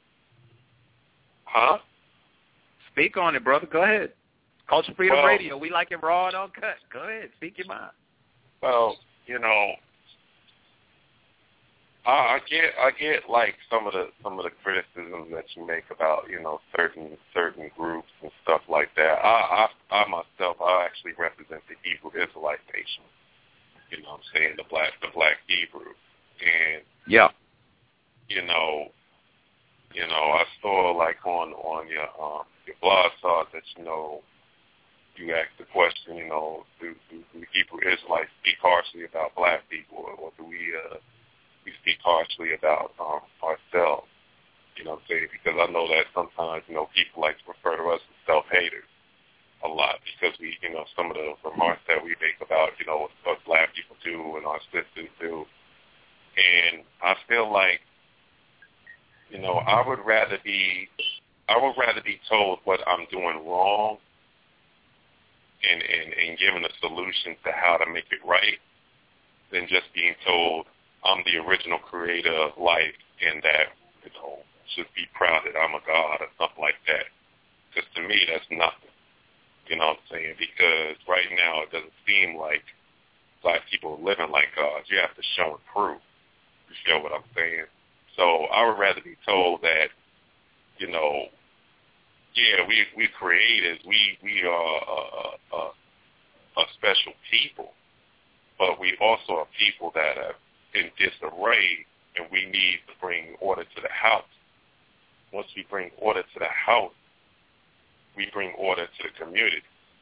Huh? Speak on it, brother. Go ahead. Culture Freedom well, Radio. We like it raw and uncut. Go ahead. Speak your mind. Well, you know, I, I get I get like some of the some of the criticism that you make about, you know, certain certain groups and stuff like that. I I, I myself I actually represent the Hebrew Israelite nation. You know what I'm saying, the black the black Hebrew. And yeah. You know, you know, I saw like on on your um your blog saw that, you know, you asked the question, you know, do, do, do Hebrew Israelites speak harshly about black people, or do we uh, we speak harshly about um, ourselves? You know what I'm saying? Because I know that sometimes, you know, people like to refer to us as self-haters a lot because we, you know, some of the remarks that we make about, you know, what black people do and our sisters do. And I feel like, you know, I would rather be, I would rather be told what I'm doing wrong and, and, and given a solution to how to make it right than just being told I'm the original creator of life and that, you know, should be proud that I'm a God or something like that. Because to me, that's nothing. You know what I'm saying? Because right now it doesn't seem like black people are living like gods. You have to show and prove. You feel what I'm saying? So I would rather be told that, you know, yeah, we we creators, we we are a, a, a special people, but we also are people that are in disarray, and we need to bring order to the house. Once we bring order to the house, we bring order to the community,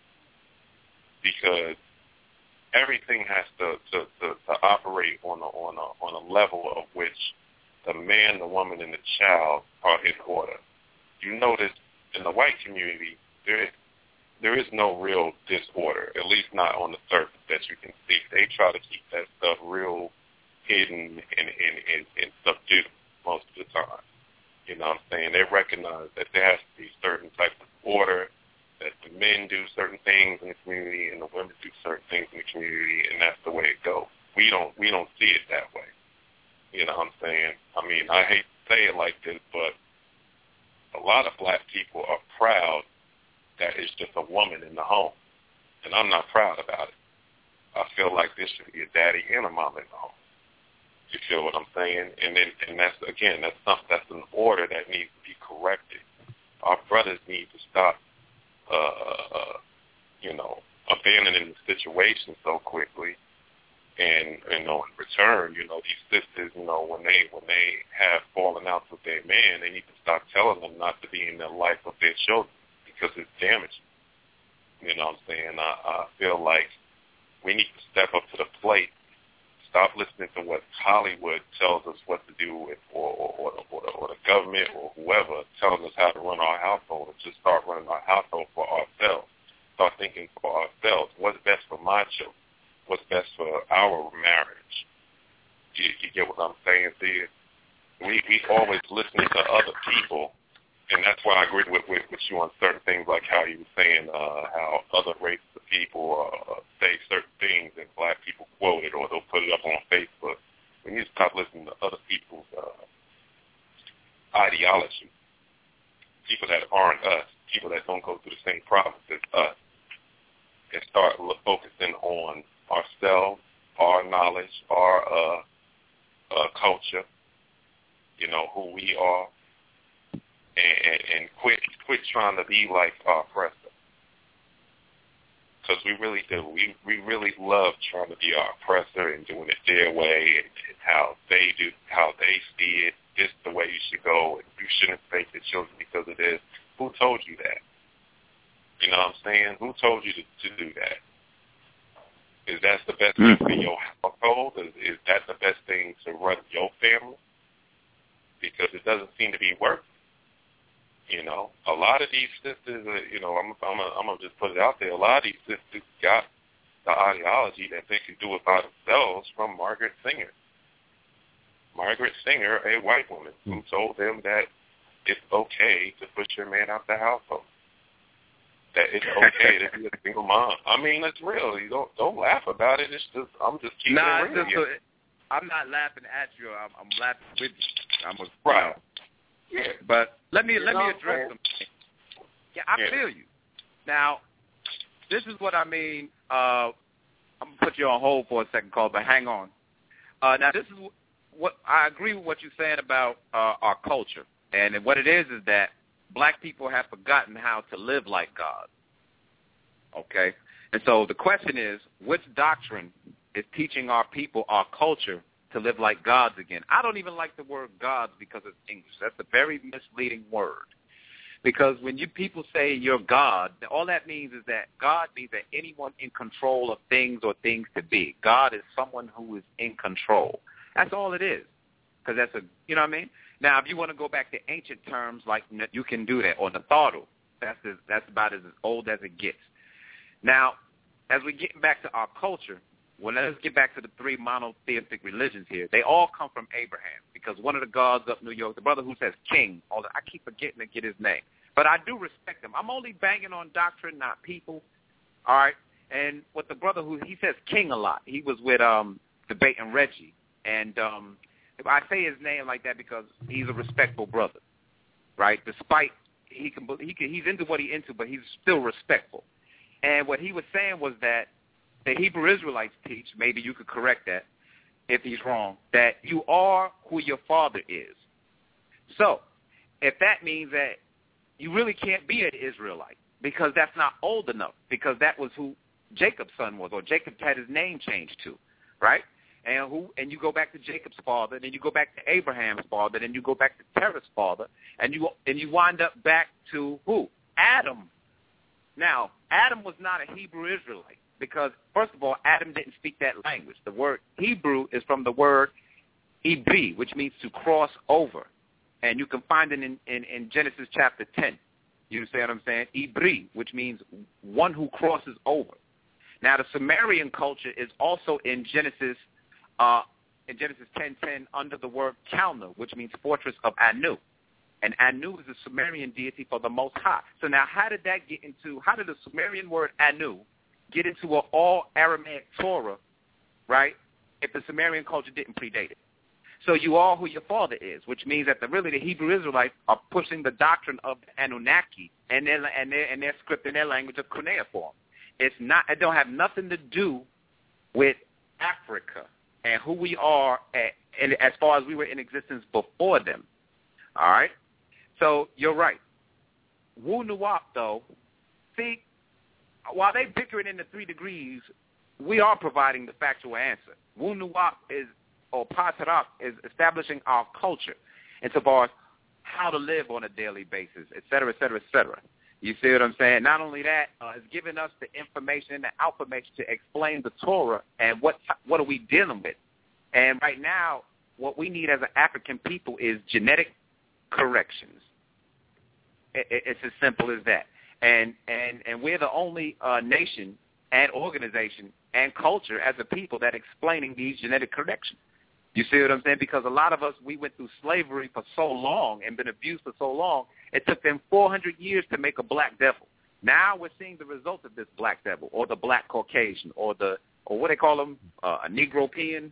because everything has to to, to, to operate on a on a on a level of which the man, the woman, and the child are in order. You notice in the white community, there there is no real disorder, at least not on the surface that you can see. They try to keep that stuff real hidden and, and, and, and subdued most of the time. You know what I'm saying? They recognize that there has to be certain type of order, that the men do certain things in the community and the women do certain things in the community, and that's the way it goes. We don't we don't see it that way. You know what I'm saying? I mean, I hate to say it like this, but a lot of black people are proud that it's just a woman in the home, and I'm not proud about it. I feel like there should be a daddy and a mama in the home. You feel what I'm saying? And then, and that's again, that's something that's an order that needs to be corrected. Our brothers need to stop, uh, you know, abandoning the situation so quickly. And, you know, in return, you know, these sisters, you know, when they when they have fallen out with their man, they need to stop telling them not to be in the life of their children because it's damaging. You know what I'm saying? I, I feel like we need to step up to the plate, stop listening to what Hollywood tells us what to do with, or, or, or, or, the, or the government or whoever tells us how to run our household, and just start running our household for ourselves. Start thinking for ourselves. What's best for my children? What's best for our marriage? You, you get what I'm saying, see? We we always listen to other people, and that's why I agree with, with, with you on certain things, like how you were saying uh, how other races of people uh, say certain things and black people quote it, or they'll put it up on Facebook. We need to stop listening to other people's uh, ideology, people that aren't us, people that don't go through the same problems as us, and start focusing on ourselves, our knowledge, our uh, uh, culture, you know, who we are, and, and quit quit trying to be like our oppressor. Because we really do. We we really love trying to be our oppressor and doing it their way and, and how they do, how they see it. This is the way you should go, and you shouldn't spank your children because of this. Who told you that? You know what I'm saying? Who told you to, to do that? Is that the best thing for your household? Is, is that the best thing to run your family? Because it doesn't seem to be working. You know, a lot of these sisters, uh, you know, I'm, I'm, I'm going to just put it out there, a lot of these sisters got the ideology that they can do it by themselves from Margaret Sanger. Margaret Sanger, a white woman, who told them that it's okay to push your man out the household. That it's okay to be a single mom. I mean, it's real. You don't don't laugh about it. It's just I'm just keeping nah, it real. Just a, I'm not laughing at you. I'm, I'm laughing with you. I'm a right. Yeah. But let me you let know, me address something. Yeah, I yeah. feel you. Now, this is what I mean. Uh, I'm gonna put you on hold for a second, Cole, but hang on. Uh, now, this is what, what I agree with what you're saying about uh, our culture, and what it is is that black people have forgotten how to live like God. Okay? And so the question is, which doctrine is teaching our people, our culture, to live like gods again? I don't even like the word gods because it's English. That's a very misleading word. Because when you people say you're God, all that means is that God means that anyone in control of things or things to be. God is someone who is in control. That's all it is. Because that's a, you know what I mean? Now, if you want to go back to ancient terms, like you can do that, or Natharu, that's as, that's about as old as it gets. Now, as we get back to our culture, well, let's get back to the three monotheistic religions here. They all come from Abraham, because one of the gods up New York, the brother who says king, all the, I keep forgetting to get his name. But I do respect him. I'm only banging on doctrine, not people. All right? And what the brother who, he says king a lot. He was with um, debating Reggie. And um, I say his name like that because he's a respectful brother, right? Despite he can, he can, he's into what he's into, but he's still respectful. And what he was saying was that the Hebrew Israelites teach, maybe you could correct that if he's wrong, that you are who your father is. So if that means that you really can't be an Israelite because that's not old enough, because that was who Jacob's son was, or Jacob had his name changed to, right? And who? And you go back to Jacob's father, then you go back to Abraham's father, then you go back to Terah's father, and you and you wind up back to who? Adam. Now, Adam was not a Hebrew Israelite because, first of all, Adam didn't speak that language. The word Hebrew is from the word Ibri, which means to cross over. And you can find it in, in, in Genesis chapter ten. You understand what I'm saying? Ibri, which means one who crosses over. Now, the Sumerian culture is also in Genesis uh, in Genesis ten ten under the word Kalna, which means fortress of Anu. And Anu is the Sumerian deity for the Most High. So now how did that get into, how did the Sumerian word Anu get into an all-Aramaic Torah, right, if the Sumerian culture didn't predate it? So you are who your father is, which means that the, really the Hebrew Israelites are pushing the doctrine of the Anunnaki and their, and their, and their script and their language of cuneiform. It's not, it don't have nothing to do with Africa and who we are at, and as far as we were in existence before them. All right? So you're right. Wu Nuwap, though, see, while they bickering in the three degrees, we are providing the factual answer. Wu Nuwap is, or Patarak, is establishing our culture insofar as how to live on a daily basis, et cetera, et cetera, et cetera. You see what I'm saying? Not only that, uh, it's giving us the information and the information to explain the Torah and what what are we dealing with. And right now, what we need as an African people is genetic corrections. It, it, it's as simple as that. And and and we're the only uh, nation and organization and culture as a people that explaining these genetic corrections. You see what I'm saying? Because a lot of us, we went through slavery for so long and been abused for so long, it took them four hundred years to make a black devil. Now we're seeing the result of this black devil, or the black Caucasian, or the, or what they call them, uh, a Negropean.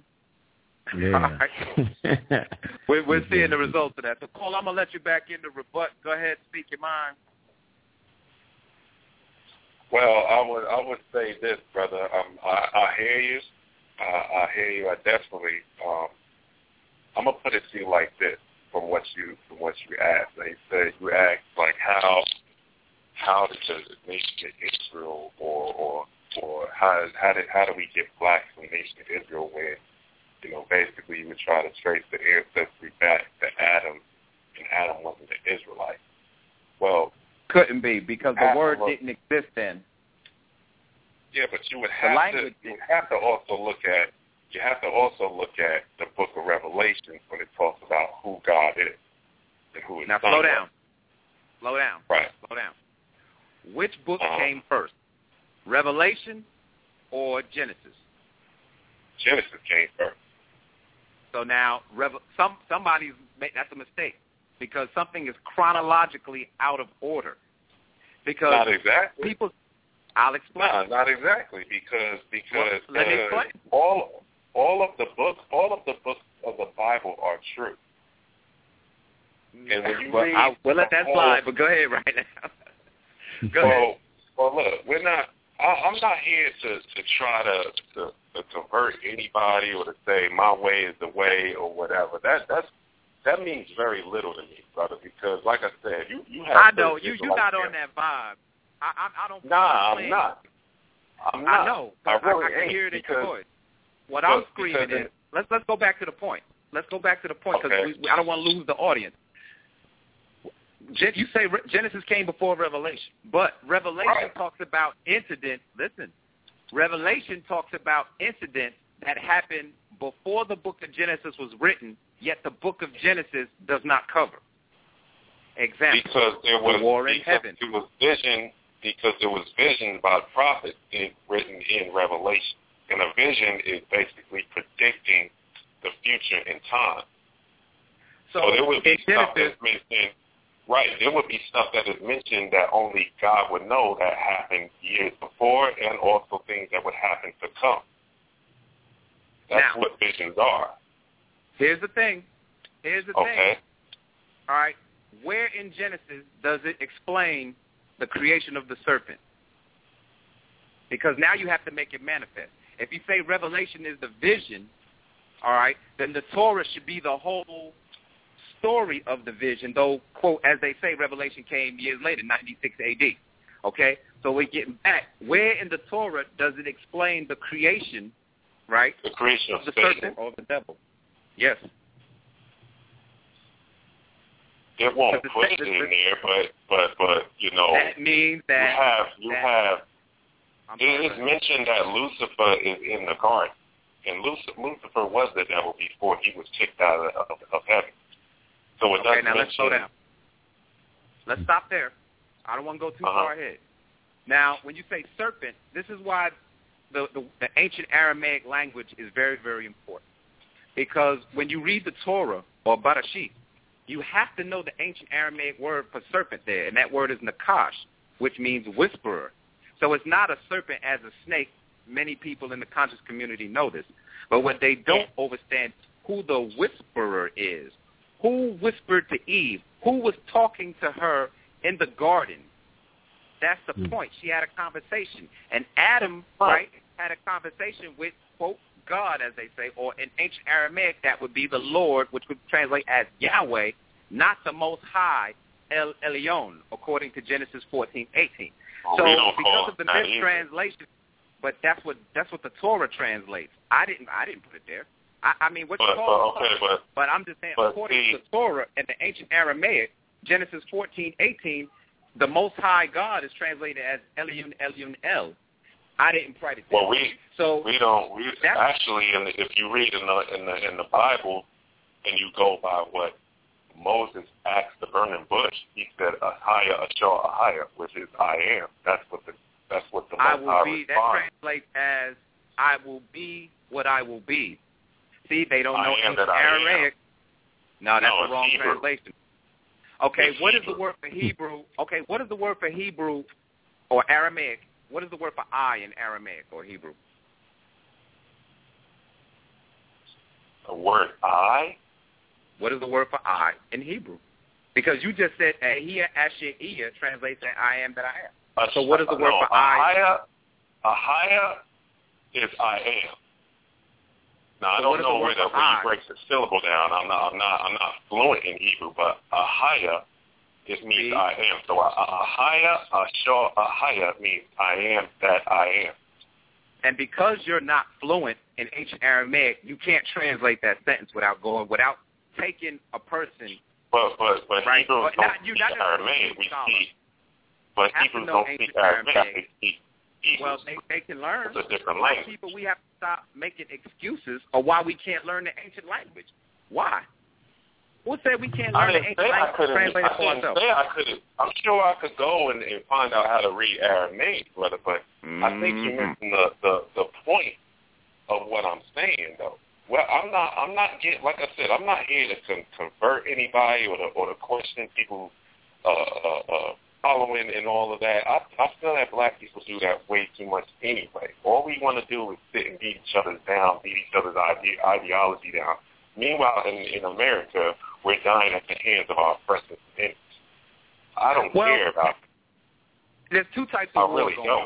Yeah. Right. we're we're seeing the results of that. So, Cole, I'm going to let you back in to rebut. Go ahead, speak your mind. Well, I would I would say this, brother. Um, I, I hear you. I, I hear you. I definitely. Um, I'm gonna put it to you like this. from what you from what you asked. They said you asked like how how did the nation get Israel, or or or how how did how do we get blacks from the nation of Israel when, you know, basically you would try to trace the ancestry back to Adam, and Adam wasn't an Israelite. Well, couldn't be because the Adam word was, didn't exist then. Yeah, but you would have to you would have to also look at you have to also look at the Book of Revelation when it talks about who God is and who His Now Son slow was. down, slow down, right? Slow down. Which book uh-huh. came first, Revelation or Genesis? Genesis came first. So now, Revel- some somebody's made, that's a mistake because something is chronologically out of order. Because Not exactly. people, I'll explain. No, not exactly because because well, let me uh, explain. all all of the books all of the books of the Bible are true. And when you well, read, I'll, we'll let that whole, slide. But go ahead right now. Go well, ahead. well, look, we're not. I, I'm not here to to try to, to to convert anybody or to say my way is the way or whatever. That that's that means very little to me, brother. Because like I said, you you have. I know you. You're not on that vibe. I I, I don't. Nah, I'm not. I'm not. I know. I really I, I can ain't hear it in because, your voice. What I'm because, screaming because is, let's let's go back to the point. Let's go back to the point because okay. I don't want to lose the audience. You say Genesis came before Revelation, but Revelation right. talks about incidents. Listen, Revelation talks about incidents that happened before the book of Genesis was written, yet the book of Genesis does not cover. Example, because there was, the war in because heaven. There was vision, because there was vision by prophets in, written in Revelation. And a vision is basically predicting the future in time. So, so there would be stuff Genesis, that's mentioned, right, there would be stuff that is mentioned that only God would know that happened years before, and also things that would happen to come. That's now, what visions are. Here's the thing. Here's the okay. thing. All right. Where in Genesis does it explain the creation of the serpent? Because now you have to make it manifest. If you say Revelation is the vision, all right, then the Torah should be the whole story of the vision, though, quote, as they say, Revelation came years later, ninety-six A D. Okay? So we're getting back. Where in the Torah does it explain the creation, right, the creation of, of the Satan. serpent or the devil? Yes. It won't put it in there, but, but, but you know, that means that you have, you that, have, I'm it is mentioned that Lucifer is in the garden, and Lucifer, Lucifer was the devil before he was kicked out of, of, of heaven. So it okay, does now mention, let's slow down. Let's stop there. I don't want to go too uh-huh. far ahead. Now, when you say serpent, this is why the, the, the ancient Aramaic language is very, very important. Because when you read the Torah, or Barashit, you have to know the ancient Aramaic word for serpent there, and that word is nakash, which means whisperer. So it's not a serpent as a snake. Many people in the conscious community know this. But what they don't understand who the whisperer is. Who whispered to Eve? Who was talking to her in the garden? That's the mm. point. She had a conversation. And Adam, right, had a conversation with, quote, God, as they say, or in ancient Aramaic, that would be the Lord, which would translate as Yahweh, not the Most High, El Elyon, according to Genesis fourteen eighteen. Oh, so because because of the mistranslation, either. but that's what that's what the Torah translates. I didn't I didn't put it there. I, I mean, what but, you call but, okay, but, but I'm just saying, but according see, to the Torah and the ancient Aramaic, Genesis fourteen eighteen, the Most High God is translated as Elyon Elyon El. I didn't write it there. Well, we so we don't we actually, in the, if you read in the in the in the Bible, and you go by what Moses asked the burning bush, he said, "Ahaya Ashar Ahaya," which is "I am." That's what the that's what the Most I will High be. That responds. translates as "I will be what I will be." See, they don't I know am ancient that I Aramaic. No, that's No, the it's wrong Hebrew. translation. Okay, It's what is Hebrew. the word for Hebrew? Okay, what is the word for Hebrew or Aramaic? What is the word for I in Aramaic or Hebrew? The word "I." What is the word for I in Hebrew? Because you just said Ahia Asher translates as I am that I am. So what is the word no, for I? Ahaya, Ahaya is I am. Now, I so don't know where the way you break the syllable down. I'm not, I'm not, I'm not fluent in Hebrew, but ahaya just means See? I am. So ahaya, ashor, ahaya means I am that I am. And because you're not fluent in ancient Aramaic, you can't translate that sentence without going, without taking a person. But but but right? Hebrews but don't not, speak Aramaic. We speak. But Hebrews don't speak Aramaic. They speak Hebrews. Well, they, they can learn. It's a different Black language. people, we have to stop making excuses of why we can't learn the ancient language. Why? Who said we can't learn I the ancient language and translate it for ourselves? I didn't say I couldn't. I'm sure I could go and, and find out how to read Aramaic, brother, but mm-hmm. I think you're missing the, the, the point of what I'm saying, though. Well, I'm not, I'm not getting, like I said, I'm not here to con- convert anybody or to, or to question people uh, uh, uh, following and all of that. I, I feel that black people do that way too much anyway. All we want to do is sit and beat each other down, beat each other's ide- ideology down. Meanwhile, in, in America, we're dying at the hands of our oppressors. I don't well, care about it. There's two types of I wars really going don't. on.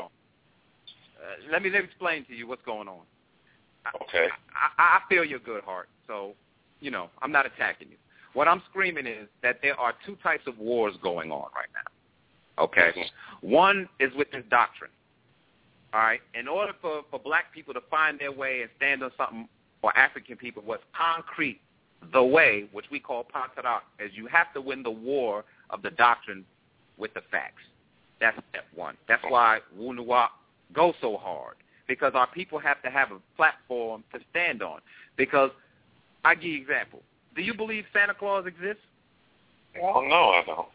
Uh, let me let me explain to you what's going on. Okay. I, I, I feel your good heart, so, you know, I'm not attacking you. What I'm screaming is that there are two types of wars going on right now, okay? Mm-hmm. One is with this doctrine, all right? In order for, for black people to find their way and stand on something, or African people, what's concrete, the way, which we call Patarak, is you have to win the war of the doctrine with the facts. That's step one. That's why Wunuwap goes so hard, because our people have to have a platform to stand on. Because, I give you an example. Do you believe Santa Claus exists? Well, no, I don't.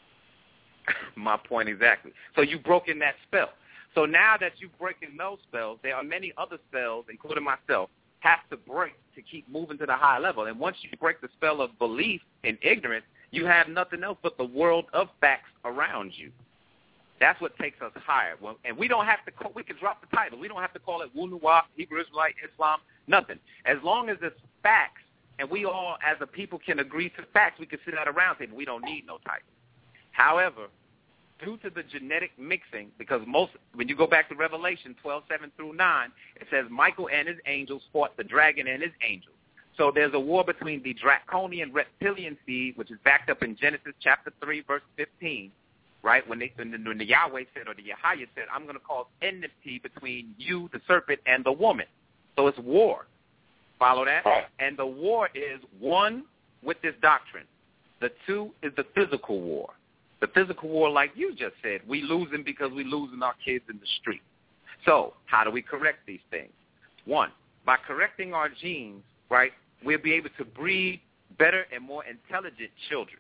My point exactly. So you've broken that spell. So now that you've broken those spells, there are many other spells, including myself, have to break to keep moving to the high level. And once you break the spell of belief and ignorance, you have nothing else but the world of facts around you. That's what takes us higher. Well, and we don't have to call, we can drop the title. We don't have to call it Wunuwap, Hebrew Israelite, Islam, nothing. As long as it's facts and we all as a people can agree to facts, we can sit at around and we don't need no title. However, due to the genetic mixing, because most, when you go back to Revelation twelve, seven through nine, it says Michael and his angels fought the dragon and his angels. So there's a war between the draconian reptilian seed, which is backed up in Genesis chapter three, verse fifteen, right? When, they, when, the, when the Yahweh said, or the Yahweh said, I'm going to cause enmity between you, the serpent, and the woman. So it's war. Follow that? And the war is, one, with this doctrine. The two is the physical war. The physical war, like you just said, we losing because we losing our kids in the street. So how do we correct these things? One, by correcting our genes, right, we'll be able to breed better and more intelligent children.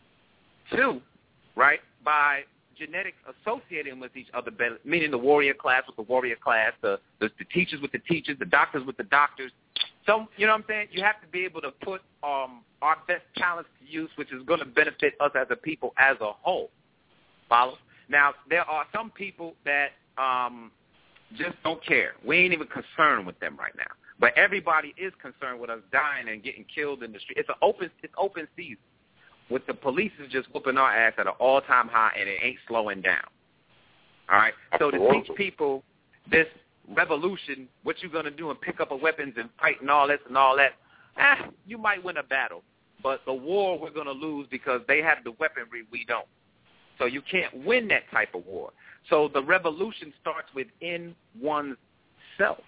Two, right, by genetics associating with each other, meaning the warrior class with the warrior class, the, the, the teachers with the teachers, the doctors with the doctors. So, you know what I'm saying? You have to be able to put um, our best talents to use, which is going to benefit us as a people as a whole. Follow? Now, there are some people that um, just don't care. We ain't even concerned with them right now. But everybody is concerned with us dying and getting killed in the street. It's an open, it's open season. With the police is just whooping our ass at an all-time high, and it ain't slowing down. All right? So to teach people this revolution, what you're going to do and pick up a weapons and fight and all this and all that, eh, you might win a battle. But the war we're going to lose because they have the weaponry, we don't. So you can't win that type of war. So the revolution starts within one's self.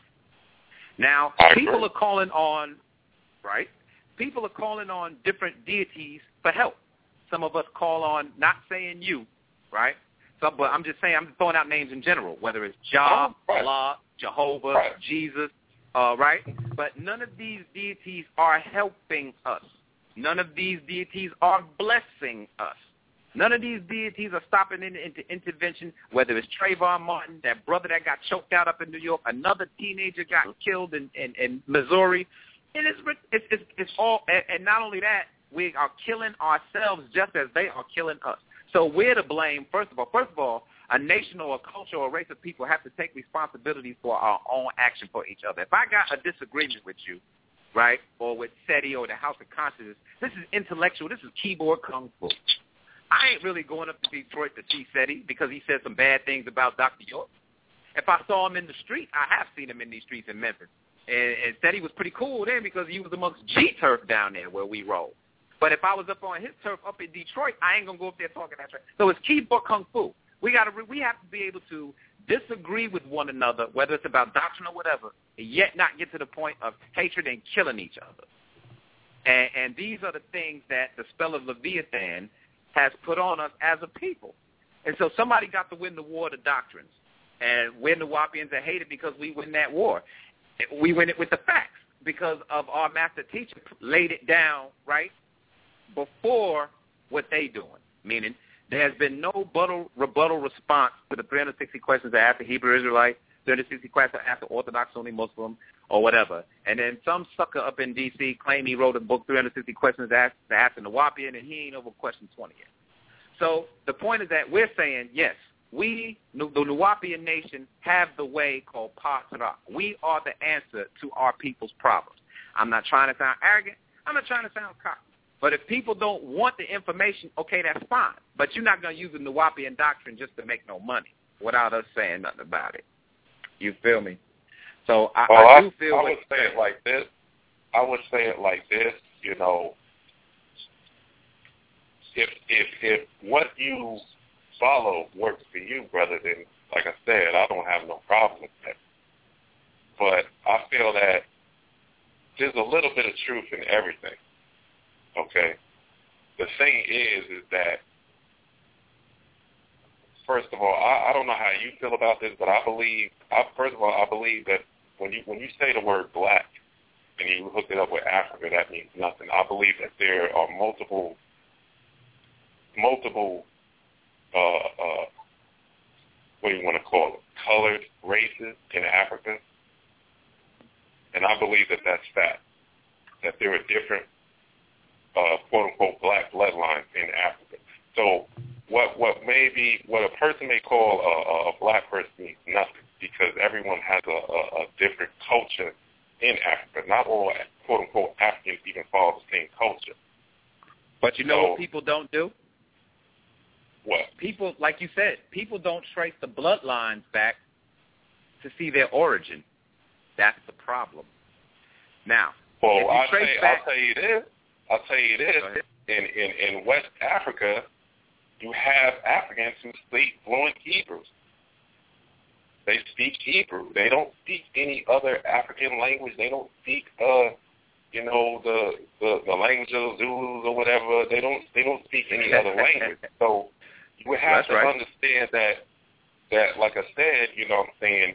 Now, people are calling on, right? People are calling on different deities for help. Some of us call on, not saying you, right? So, but I'm just saying, I'm throwing out names in general, whether it's Jah, Allah, Jehovah, Jesus, uh, right? But none of these deities are helping us. None of these deities are blessing us. None of these deities are stopping into, into intervention, whether it's Trayvon Martin, that brother that got choked out up in New York, another teenager got killed in, in, in Missouri. It is, it's, it's, it's all, and, and not only that, we are killing ourselves just as they are killing us. So we're to blame, first of all. First of all, a nation or a culture or a race of people have to take responsibility for our own action for each other. If I got a disagreement with you, right, or with SETI or the House of Consciousness, this is intellectual. This is keyboard kung fu. I ain't really going up to Detroit to see SETI because he said some bad things about Doctor York. If I saw him in the street, I have seen him in these streets in Memphis, And, and said he was pretty cool then because he was amongst G-Turf down there where we roll. But if I was up on his turf up in Detroit, I ain't going to go up there talking that trash. So it's keyboard kung fu. We gotta, we have to be able to disagree with one another, whether it's about doctrine or whatever, and yet not get to the point of hatred and killing each other. And, and these are the things that the spell of Leviathan has put on us as a people. And so somebody got to win the war of the doctrines. And we're Nuwaubians that hate it because we win that war. We win it with the facts because of our master teacher laid it down, right, before what they doing, meaning there has been no rebuttal, rebuttal response to the three hundred sixty questions that asked the Hebrew Israelite, three hundred sixty questions asked the Orthodox Sunni Muslim, or whatever. And then some sucker up in D C claimed he wrote a book, three hundred sixty questions asked, asked the Nuwaubian, and he ain't over question twenty yet. So the point is that we're saying, yes, we, the Nuwaubian nation, have the way called Patrak. We are the answer to our people's problems. I'm not trying to sound arrogant. I'm not trying to sound cocky. But if people don't want the information, okay, that's fine. But you're not going to use the Nuwaubian doctrine just to make no money without us saying nothing about it. You feel me? So I, well, I do feel I, I like would say it like this. I would say it like this, you know, if if if what you follow works for you, brother, then like I said, I don't have no problem with that. But I feel that there's a little bit of truth in everything. Okay? The thing is, is that, first of all, I, I don't know how you feel about this, but I believe, I, first of all, I believe that when you when you say the word black and you hook it up with Africa, that means nothing. I believe that there are multiple, multiple, uh, uh, what do you want to call it, colored races in Africa. And I believe that that's fact, that there are different Uh, quote-unquote black bloodlines in Africa. So what what may be, what a person may call a, a black person means nothing because everyone has a, a, a different culture in Africa. Not all quote-unquote Africans even follow the same culture. But you know so, what people don't do? What? People, like you said, people don't trace the bloodlines back to see their origin. That's the problem. Now, well, if you I'll, trace say, back, I'll tell you this. I'll tell you this, in, in, in West Africa, you have Africans who speak fluent Hebrew. They speak Hebrew. They don't speak any other African language. They don't speak, uh, you know, the, the the language of the Zulus or whatever. They don't they don't speak any other language. So you would have That's to right. understand that that, like I said, you know what I'm saying,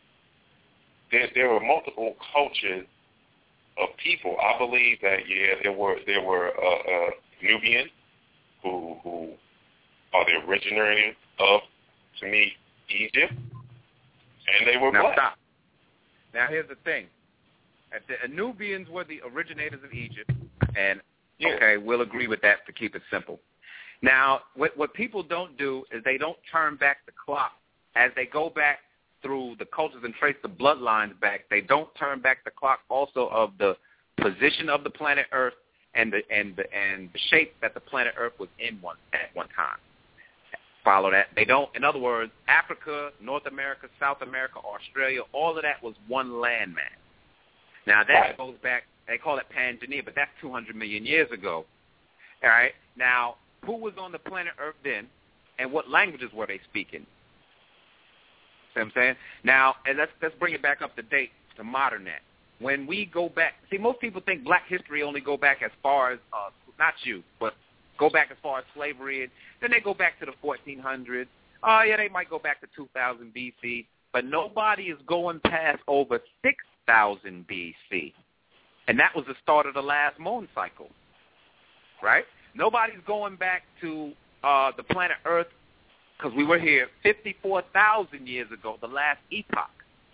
there there are multiple cultures of people. I believe that yeah, there were there were uh, uh, Nubians who who are the originators of, to me, Egypt, and they were now black. stop. Now here's the thing: the Nubians were the originators of Egypt, and Yeah. okay, we'll agree with that to keep it simple. Now, what what people don't do is they don't turn back the clock as they go back through the cultures and trace the bloodlines back. They don't turn back the clock also of the position of the planet Earth and the and the and the shape that the planet Earth was in one at one time. Follow that. They don't. In other words, Africa, North America, South America, Australia, all of that was one landmass. Now that Right. goes back. They call it Pangea, but that's two hundred million years ago. All right. Now, who was on the planet Earth then, and what languages were they speaking? See what I'm saying? Now, and let's let's bring it back up to date to modern that. When we go back, see, most people think black history only go back as far as, uh, not you, but go back as far as slavery, and then they go back to the fourteen hundreds. Oh, yeah, they might go back to two thousand B C, but nobody is going past over six thousand B C, and that was the start of the last moon cycle, right? Nobody's going back to uh, the planet Earth because we were here fifty-four thousand years ago, the last epoch.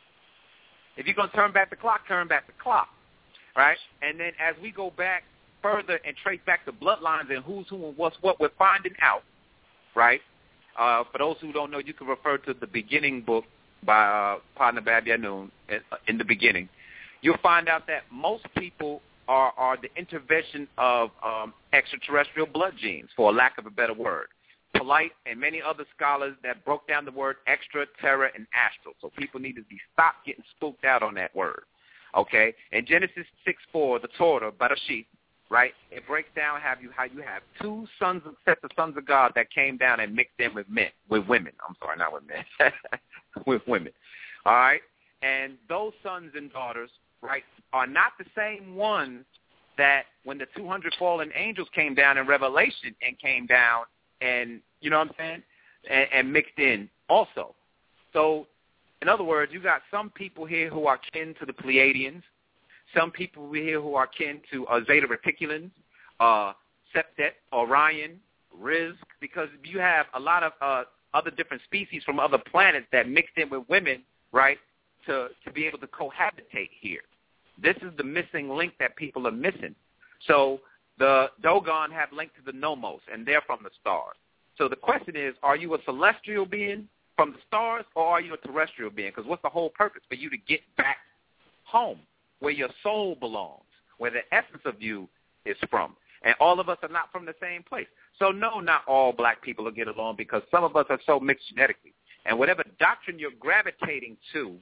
If you're going to turn back the clock, turn back the clock, right? And then as we go back further and trace back the bloodlines and who's who and what's what, we're finding out, right? Uh, for those who don't know, you can refer to the beginning book by uh, Partner Babyanun, In the Beginning. You'll find out that most people are, are the intervention of um, extraterrestrial blood genes, for a lack of a better word. Polite and many other scholars that broke down the word extra, terra, and astral. So people need to be stopped getting spooked out on that word. Okay? In Genesis six four, the Torah, Bereshit, right? It breaks down how you how you have two sons of sets of sons of God that came down and mixed in with men, with women. I'm sorry, not with men, with women. All right, and those sons and daughters, right, are not the same ones that when the two hundred fallen angels came down in Revelation and came down and you know what I'm saying, and, and mixed in also. So, in other words, you got some people here who are kin to the Pleiadians. Some people here who are kin to uh, Zeta Reticulans, uh, Septet, Orion, Rizq, because you have a lot of uh, other different species from other planets that mixed in with women, right, to, to be able to cohabitate here. This is the missing link that people are missing. So the Dogon have linked to the Nomos, and they're from the stars. So the question is, are you a celestial being from the stars, or are you a terrestrial being? Because what's the whole purpose? For you to get back home, where your soul belongs, where the essence of you is from. And all of us are not from the same place. So, no, not all black people will get along because some of us are so mixed genetically. And whatever doctrine you're gravitating to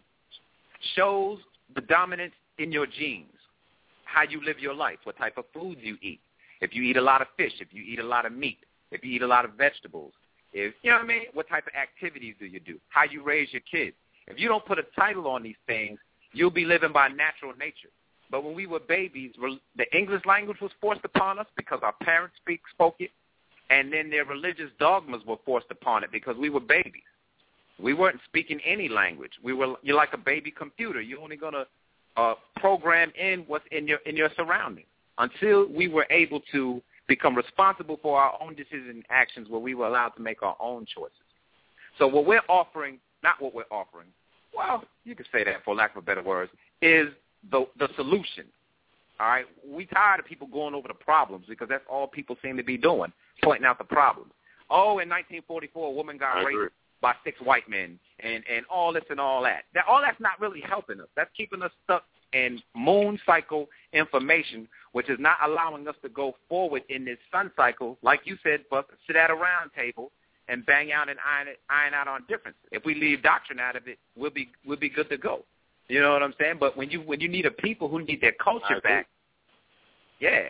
shows the dominance in your genes, how you live your life, what type of foods you eat. If you eat a lot of fish, if you eat a lot of meat, if you eat a lot of vegetables, if you know what I mean, what type of activities do you do, how you raise your kids. If you don't put a title on these things, you'll be living by natural nature. But when we were babies, the English language was forced upon us because our parents speak, spoke it, and then their religious dogmas were forced upon it because we were babies. We weren't speaking any language. We were you're like a baby computer. You're only going to uh, program in what's in your in your surroundings until we were able to become responsible for our own decisions and actions where we were allowed to make our own choices. So what we're offering, not what we're offering, well, you could say that for lack of better words, is the the solution. All right? We tired of people going over the problems because that's all people seem to be doing, pointing out the problems. Oh, in nineteen forty-four, a woman got raped by six white men and, and all this and all that. That. All that's not really helping us. That's keeping us stuck in moon cycle information, which is not allowing us to go forward in this sun cycle, like you said, but sit at a round table and bang out and iron, it, iron out on differences. If we leave doctrine out of it, we'll be we'll be good to go. You know what I'm saying? But when you when you need a people who need their culture back, yeah,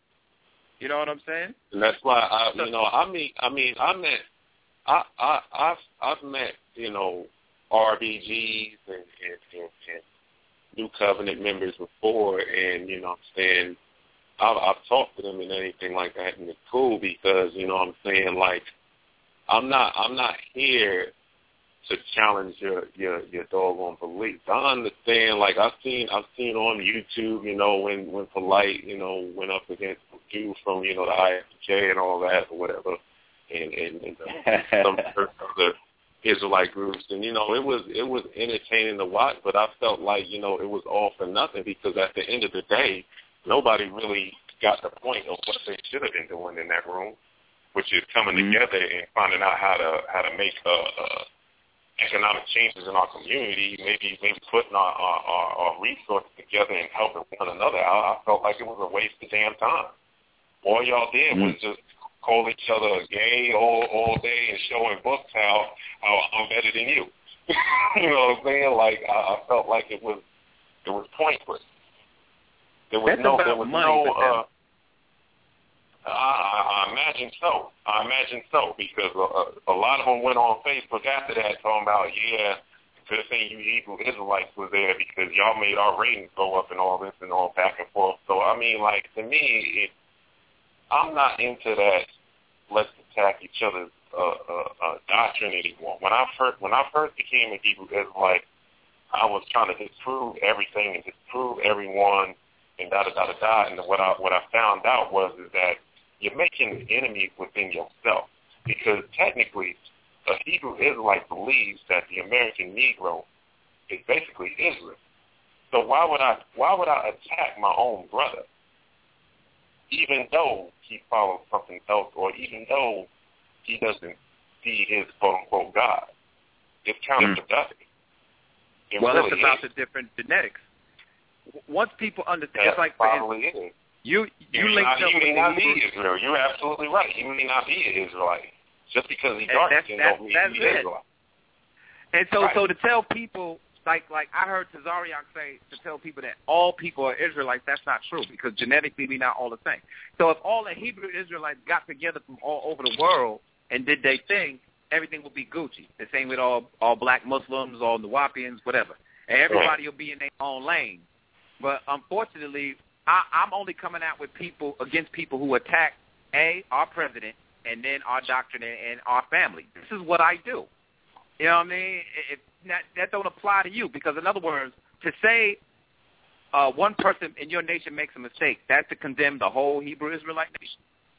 you know what I'm saying? And that's why I, you know, I mean, I mean, I met, I I I've I've met, you know, R B Gs and and, and, and New Covenant members before, and you know, what I'm saying, I've, I've talked to them and anything like that, and it's cool because you know, what I'm saying, like. I'm not. I'm not here to challenge your your your doggone beliefs. I understand. Like I've seen. I've seen on YouTube. You know, when when Polite, you know, went up against a dude from you know the I F J and all that or whatever, and and, and some other Israelite groups, and you know, it was it was entertaining to watch. But I felt like you know it was all for nothing because at the end of the day, nobody really got the point of what they should have been doing in that room, which is coming mm-hmm. together and finding out how to how to make uh, uh, economic changes in our community, maybe maybe putting our, our, our, our resources together and helping one another. I, I felt like it was a waste of damn time. All y'all did mm-hmm. was just call each other gay all all day and showing books how, how I'm better than you. You know what I'm saying? Like I, I felt like it was it was pointless. There was That's no about there was money no. for them. Uh, I, I imagine so. I imagine so because a, a lot of them went on Facebook after that talking about, yeah, good thing you Hebrew Israelites was there because y'all made our ratings go up and all this and all back and forth. So, I mean, like, to me, it, I'm not into that let's attack each other's uh, uh, uh, doctrine anymore. When I first, when I first became a Hebrew Israelite, I was trying to disprove everything and disprove everyone and da-da-da-da-da. And what I, what I found out was is that you're making enemies within yourself because technically a Hebrew Israelite believes that the American Negro is basically Israel. So why would I why would I attack my own brother even though he follows something else or even though he doesn't see his quote-unquote God? It's counterproductive. It well, really it's about is. the different genetics. Once people understand, That's it's like for probably it. You you you linked not, up you with may the not Hebrew. be Israel. You're absolutely right. You may not be an Israelite. Just because he's And dark that's- skin that's- don't mean that's he's it. Israelite. And so, Right. so to tell people like like I heard Tazariak say to tell people that all people are Israelites. That's not true because genetically we're not all the same. So if all the Hebrew Israelites got together from all over the world and did their thing, everything would be Gucci. The same with all all black Muslims, all Nawapians, whatever. And everybody will be in their own lane. But unfortunately, I, I'm only coming out with people against people who attack, A, our president, and then our doctrine and our family. This is what I do. You know what I mean? It, that, that don't apply to you because, in other words, to say uh, one person in your nation makes a mistake, that's to condemn the whole Hebrew Israelite nation?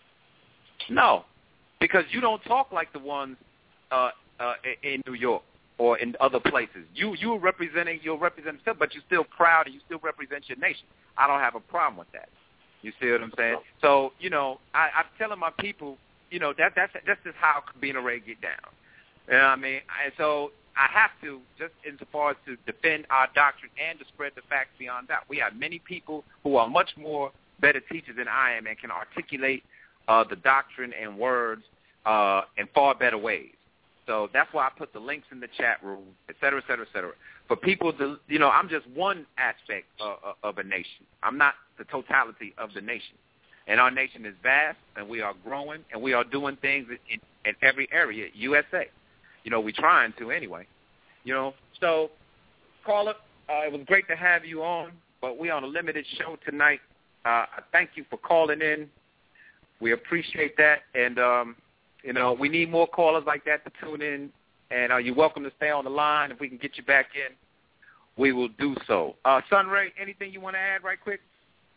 No, because you don't talk like the ones uh, uh, in New York or in other places. You you're representing you're representing yourself, but you're still proud and you still represent your nation. I don't have a problem with that. You see what I'm saying? So you know, I, I'm telling my people, you know, that that's that's just how Kabina Ray get down. You know what I mean? And so I have to, just insofar as to defend our doctrine and to spread the facts beyond that. We have many people who are much more better teachers than I am and can articulate uh, the doctrine and words uh, in far better ways. So that's why I put the links in the chat room, et cetera, et cetera, et cetera. For people to, you know, I'm just one aspect of, of a nation. I'm not the totality of the nation. And our nation is vast, and we are growing, and we are doing things in, in every area, U S A. You know, we're trying to anyway. You know, so, caller, uh, it was great to have you on, but we're on a limited show tonight. Uh, I thank you for calling in. We appreciate that, and, um, you know, we need more callers like that to tune in, and uh, you're welcome to stay on the line. If we can get you back in, we will do so. Uh, Sunray, anything you want to add right quick?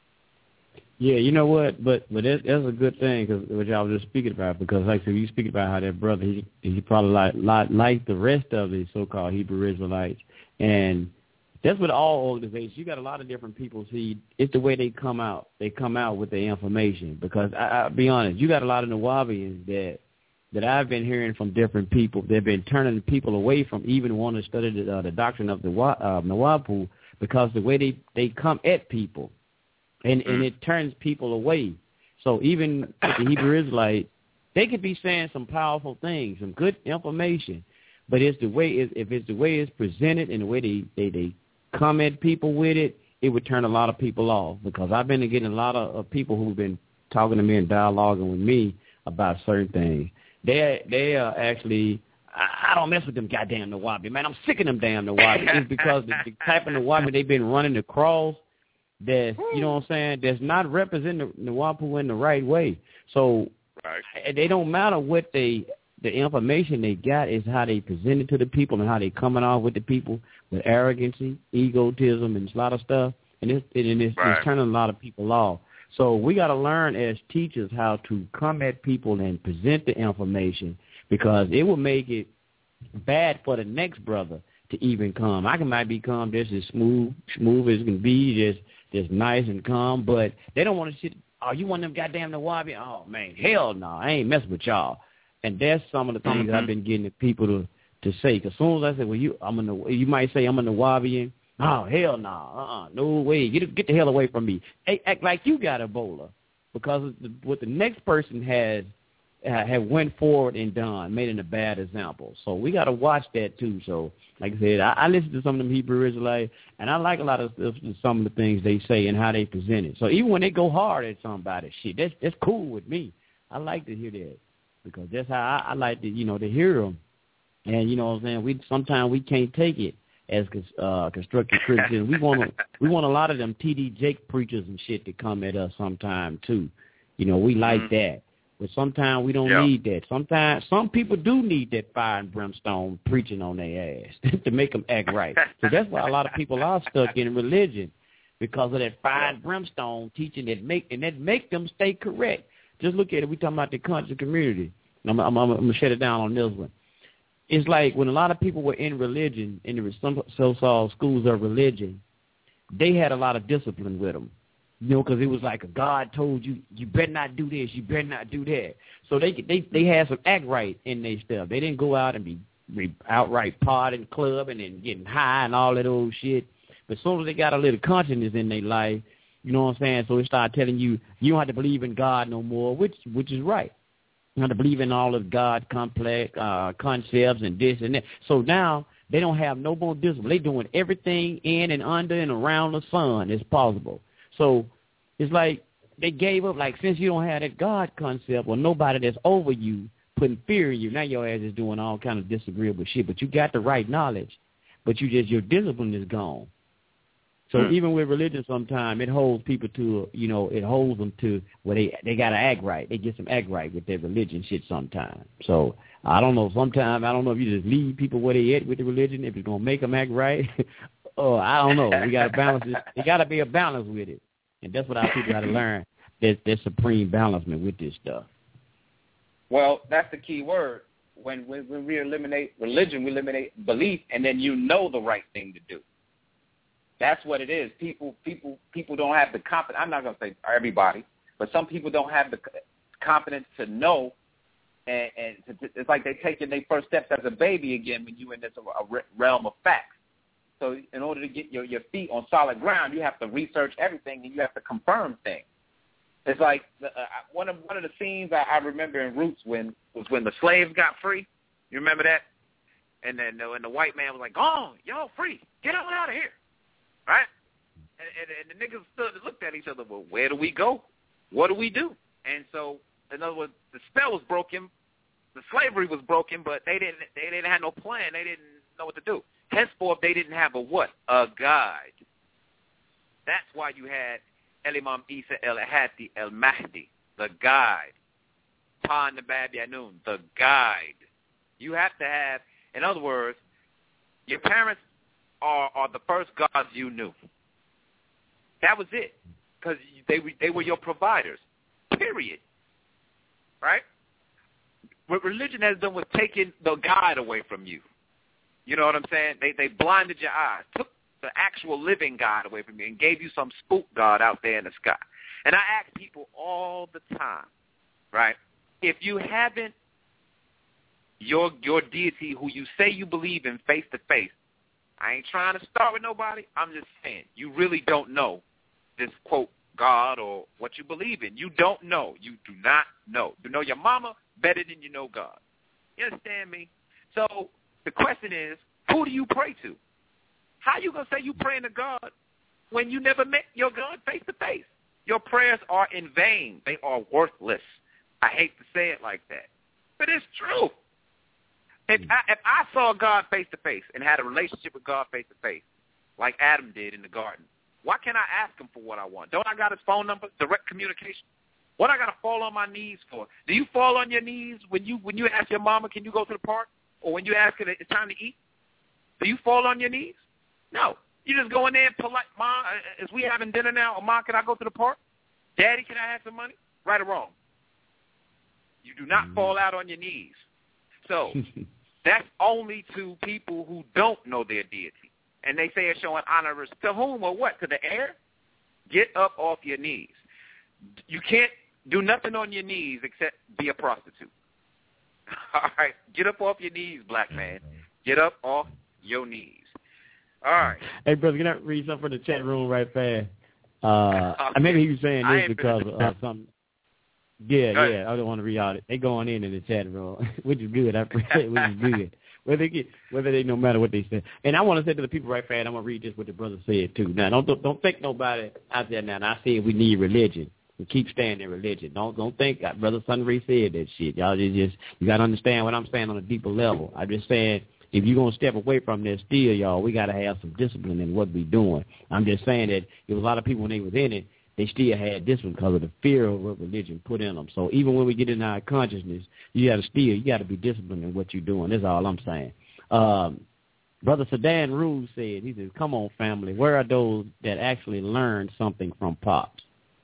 Yeah, you know what, but but that, that's a good thing, cause, which I was just speaking about, because like so you speak about how that brother, he he probably like, like like the rest of the so-called Hebrew Israelites, and that's with all organizations. You got a lot of different people. See, it's the way they come out. They come out with their information, because I, I'll be honest, you got a lot of Nawabians that that I've been hearing from different people. They've been turning people away from even wanting to study the, uh, the doctrine of the uh, Nawapu, because the way they, they come at people. And and it turns people away. So even with the Hebrew Israelite, they could be saying some powerful things, some good information, but it's the way it, if it's the way it's presented and the way they, they, they come at people with it, it would turn a lot of people off. Because I've been getting a lot of, of people who've been talking to me and dialoguing with me about certain things. They they are actually, I, I don't mess with them goddamn Nawabi, man. I'm sick of them damn Nawabi. It's because the, the type of Nawabi they've been running across. That's, you know what I'm saying, that's not representing the Nawapu in the right way. So right. They don't matter what they, the information they got is how they present it to the people and how they coming off with the people with arrogancy, egotism, and a lot of stuff. And it's, and it's, right. it's turning a lot of people off. So we got to learn as teachers how to come at people and present the information, because it will make it bad for the next brother to even come. I can might become just as smooth, smooth as can be, just just nice and calm, but they don't want to sit. Oh, you want them goddamn Nawabi? Oh man, hell no, I ain't messing with y'all. And that's some of the things mm-hmm. that I've been getting the people to to say. Because as soon as I say, well, you, I'm a, you might say I'm a Nawabian. Oh hell no, uh, uh no way, get get the hell away from me. Hey, act like you got Ebola, because the, what the next person has uh, have went forward and done, made it a bad example. So we got to watch that too. So like I said, I, I listen to some of them Hebrew Israelites, and I like a lot of, of some of the things they say and how they present it. So even when they go hard at somebody, shit, that's that's cool with me. I like to hear that, because that's how I, I like to, you know, to hear them. And you know what I'm saying, we sometimes we can't take it as uh, constructive criticism. We want a, we want a lot of them T D Jake preachers and shit to come at us sometime too. You know, we like mm-hmm. that. But sometimes we don't yep. need that. Sometimes some people do need that fire and brimstone preaching on their ass to make them act right. So that's why a lot of people are stuck in religion, because of that fire and brimstone teaching that make and that make them stay correct. Just look at it. We talking about the conscious community. I'm, I'm, I'm, I'm gonna shut it down on this one. It's like when a lot of people were in religion, in the some so-called schools of religion, they had a lot of discipline with them. You know, because it was like a God told you, you better not do this, you better not do that. So they they they had some act right in their stuff. They didn't go out and be, be outright partying, clubbing, and getting high and all that old shit. But as soon as they got a little consciousness in their life, you know what I'm saying, so they start telling you, you don't have to believe in God no more, which which is right. You don't have to believe in all of God complex uh, concepts and this and that. So now They don't have no more discipline. They're doing everything in and under and around the sun as possible. So it's like they gave up. Like, since you don't have that God concept or nobody that's over you putting fear in you, now your ass is doing all kind of disagreeable shit. But you got the right knowledge, but you just, your discipline is gone. So hmm. even with religion, sometimes it holds people to, you know, it holds them to where they they got to act right. They get some act right with their religion shit sometimes. So I don't know. Sometimes I don't know if you just leave people where they at with the religion, if it's going to make them act right. Or I don't know. We got to balance it. There got to be a balance with it. And that's what our people got to learn. There's, there's supreme balancement with this stuff. Well, that's the key word. When, when when we eliminate religion, we eliminate belief, and then you know the right thing to do. That's what it is. People, people, people don't have the confidence. I'm not going to say everybody, but some people don't have the confidence to know, and, and to, it's like they're taking their first steps as a baby again when you're in this a realm of facts. So in order to get your, your feet on solid ground, you have to research everything and you have to confirm things. It's like the, uh, one of one of the scenes I, I remember in Roots when was when the slaves got free. You remember that? And then uh, and the white man was like, "Oh, y'all free. Get on out of here." Right? And, and, and the niggas stood and looked at each other. Well, where do we go? What do we do? And so, in other words, the spell was broken, the slavery was broken, but they didn't they didn't have no plan. They didn't know what to do. Henceforth, they didn't have a what? A guide. That's why you had El Imam Isa El Hadi El Mahdi, the guide. Pan the Babyanun, the guide. You have to have, in other words, your parents are, are the first gods you knew. That was it, because they they were your providers. Period. Right? What religion has done was taking the guide away from you. You know what I'm saying? They they blinded your eyes, took the actual living God away from you, and gave you some spook God out there in the sky. And I ask people all the time, right? If you haven't your your deity who you say you believe in face to face, I ain't trying to start with nobody. I'm just saying you really don't know this, quote, God or what you believe in. You don't know. You do not know. You know your mama better than you know God. You understand me? So the question is, who do you pray to? How you going to say you praying to God when you never met your God face to face? Your prayers are in vain. They are worthless. I hate to say it like that, but it's true. If I, if I saw God face to face and had a relationship with God face to face, like Adam did in the garden, why can't I ask him for what I want? Don't I got his phone number? Direct communication. What I got to fall on my knees for? Do you fall on your knees when you when you ask your mama, can you go to the park? Or when you ask her, it's time to eat? Do you fall on your knees? No. You just go in there and polite, Ma, is we having dinner now? Or Ma, can I go to the park? Daddy, can I have some money? Right or wrong? You do not mm-hmm. fall out on your knees. So that's only to people who don't know their deity. And they say it's showing honor to whom or what? To the air? Get up off your knees. You can't do nothing on your knees except be a prostitute. All right? Get up off your knees, black man. Get up off your knees. All right. Hey, brother, can I read something from the chat room right fast? Uh, okay. Maybe he was saying this because of uh, something. Yeah, yeah, I don't want to read all it. They going in in the chat room, which is good. I appreciate it, which is good. Whether they get, whether they no matter what they say. And I want to say to the people right fast, I'm gonna read just what the brother said too. Now, don't don't, don't think nobody out there now. And I said we need religion. We keep staying in religion. Don't don't think uh, Brother Sunray said that shit. Y'all just, just you gotta understand what I'm saying on a deeper level. I'm just saying if you're gonna step away from this still, y'all, we gotta have some discipline in what we doing. I'm just saying that there was a lot of people when they was in it, they still had discipline because of the fear of what religion put in them. So even when we get in our consciousness, you got to still, you got to be disciplined in what you're doing. That's all I'm saying. Um, Brother Sedan Ruse said, he said, come on, family, where are those that actually learned something from Pops?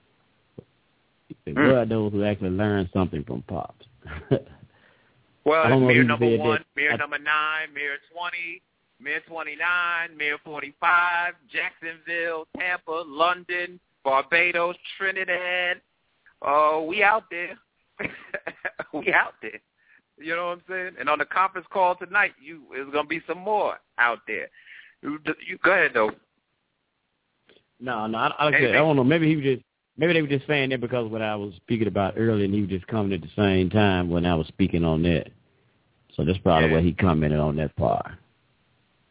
Said, where are those who actually learned something from Pops? Well, Mir number one, Mir I, number nine, Mir twenty, Mir twenty-nine, Mir forty-five, Jacksonville, Tampa, London, Barbados, Trinidad, oh, uh, we out there. we out there. You know what I'm saying? And on the conference call tonight, you there's gonna be some more out there. You, you go ahead though. No, no, I, I, I don't know. Maybe he was just maybe they were just saying that because of what I was speaking about earlier, and he was just coming at the same time when I was speaking on that. So that's probably yeah. where he commented on that part.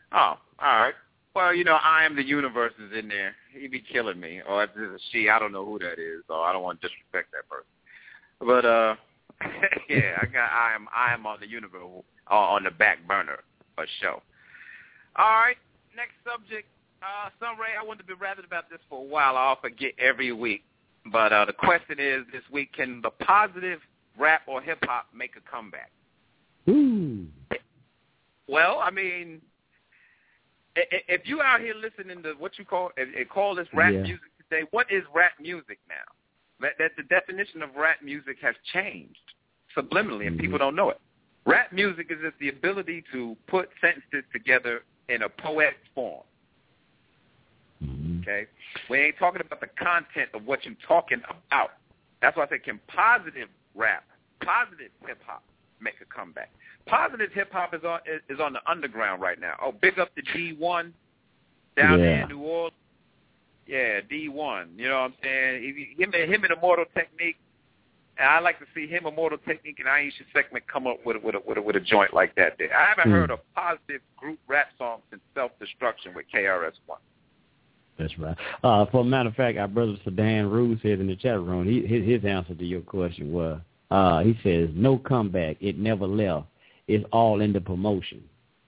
Oh, all right. Well, you know, I Am the Universe is in there. He be killing me. Or if it's a she, I don't know who that is, so I don't want to disrespect that person. But, uh, yeah, I got I Am I Am on the Universe uh, on the back burner for show. All right, next subject. Uh, Sunray, I wanted to be rapping about this for a while. I'll forget every week. But uh, the question is this week, can the positive rap or hip-hop make a comeback? Ooh. Well, I mean, if you out here listening to what you call it, call this rap yeah. music today, what is rap music now? That, that the definition of rap music has changed subliminally, and mm-hmm. people don't know it. Rap music is just the ability to put sentences together in a poetic form. Mm-hmm. Okay? We ain't talking about the content of what you're talking about. That's why I say, can positive rap, positive hip-hop make a comeback? Positive hip-hop is on is, is on the underground right now. Oh, big up to D one down yeah. there in New Orleans. Yeah, D one. You know what I'm saying? Him, him and Immortal Technique. And I like to see him, Immortal Technique, and Aisha Segment come up with a, with a, with a, with a joint like that. There. I haven't mm. heard a positive group rap song since Self-Destruction with K R S One. That's right. Uh, for a matter of fact, our brother Sedan Rue said in the chat room, he, his, his answer to your question was, uh, he says, no comeback. It never left. It's all in the promotion.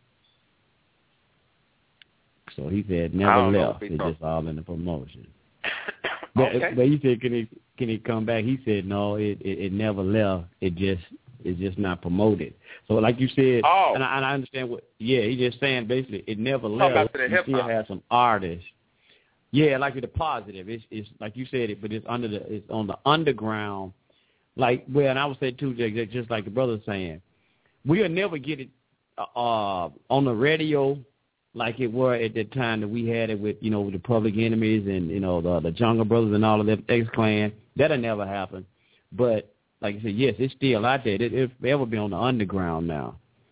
So he said, never left. It's just all in the promotion. Okay. But, but he said, can he can he come back? He said, no, it, it, it never left. It just it's just not promoted. So like you said, oh. and, I, and I understand what. Yeah, he's just saying basically it never Talk left. about the You still have some artists. Yeah, like the positive. It's it's like you said it, but it's under the it's on the underground. Like well, and I would say too, Jake, just like the brother's saying, we'll never get it uh, on the radio like it were at the time that we had it with, you know, the Public Enemies and, you know, the the Jungle Brothers and all of them, X-Clan. That'll never happen. But, like I said, yes, it's still out there. It, it'll ever be on the underground now.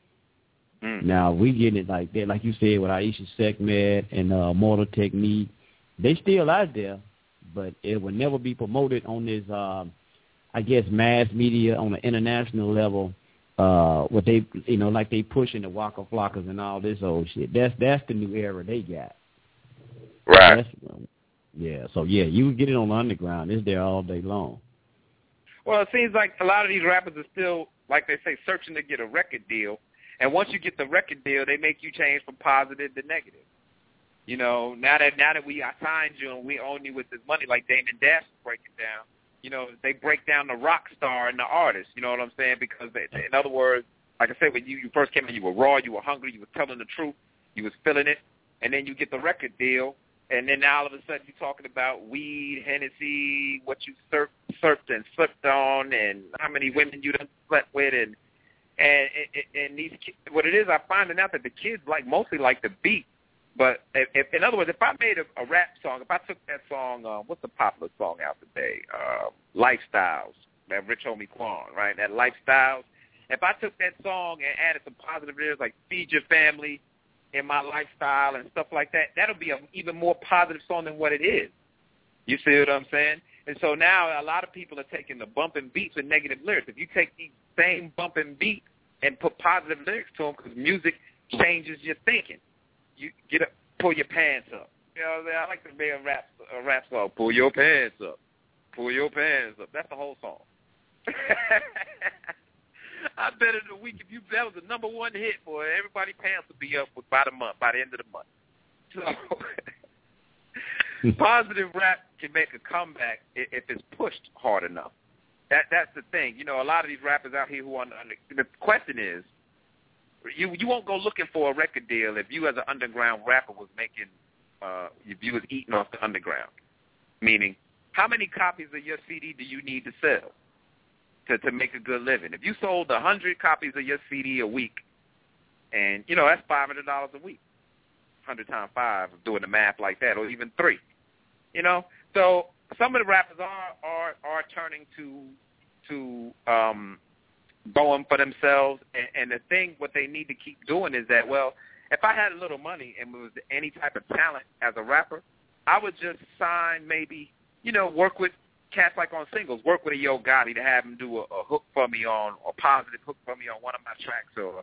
Mm. Now, we getting it like that, like you said, with Aisha Segment and uh, Mortal Technique. They still out there, but it will never be promoted on this, uh, I guess, mass media on an international level. Uh, what they, you know, like they pushing the Waka Flockas and all this old shit. That's that's the new era they got. Right. That's, yeah. So yeah, you can get it on the underground. It's there all day long. Well, it seems like a lot of these rappers are still, like they say, searching to get a record deal. And once you get the record deal, they make you change from positive to negative. You know, now that now that we I signed you and we own you with this money, like Damon Dash is breaking down. You know, they break down the rock star and the artist, you know what I'm saying? Because, they, in other words, like I said, when you, you first came in, you were raw, you were hungry, you were telling the truth, you was feeling it, and then you get the record deal, and then now all of a sudden you're talking about weed, Hennessy, what you surfed, surfed and slipped on, and how many women you done slept with, and and, and, and these kids, what it is, I'm finding out that the kids like mostly like the beat. But if, if, in other words, if I made a, a rap song, if I took that song, uh, what's the popular song out today? Uh, Lifestyles, that Rich Homie Quan, right? That Lifestyles. If I took that song and added some positive lyrics like feed your family in my lifestyle and stuff like that, that'll be an even more positive song than what it is. You see what I'm saying? And so now a lot of people are taking the bumping beats with negative lyrics. If you take these same bumping beats and put positive lyrics to them, because music changes your thinking. You get up, pull your pants up. You know what I'm saying? I like to make a rap, a rap song. Pull your pants up. Pull your pants up. That's the whole song. I bet in a week, if you that was the number one hit, boy, everybody's pants would be up by the month, by the end of the month. So positive rap can make a comeback if it's pushed hard enough. That that's the thing. You know, a lot of these rappers out here who are under, the question is, You you won't go looking for a record deal if you as an underground rapper was making, uh, if you was eating off the underground. Meaning, how many copies of your C D do you need to sell to, to make a good living? If you sold one hundred copies of your C D a week, and, you know, that's five hundred dollars a week. one hundred times five, doing the math like that, or even three. You know? So some of the rappers are are, are turning to, to um, going for themselves, and, and the thing, what they need to keep doing is that, well, if I had a little money and was any type of talent as a rapper, I would just sign maybe, you know, work with cats like on singles, work with a Yo Gotti to have him do a, a hook for me on, a positive hook for me on one of my tracks, or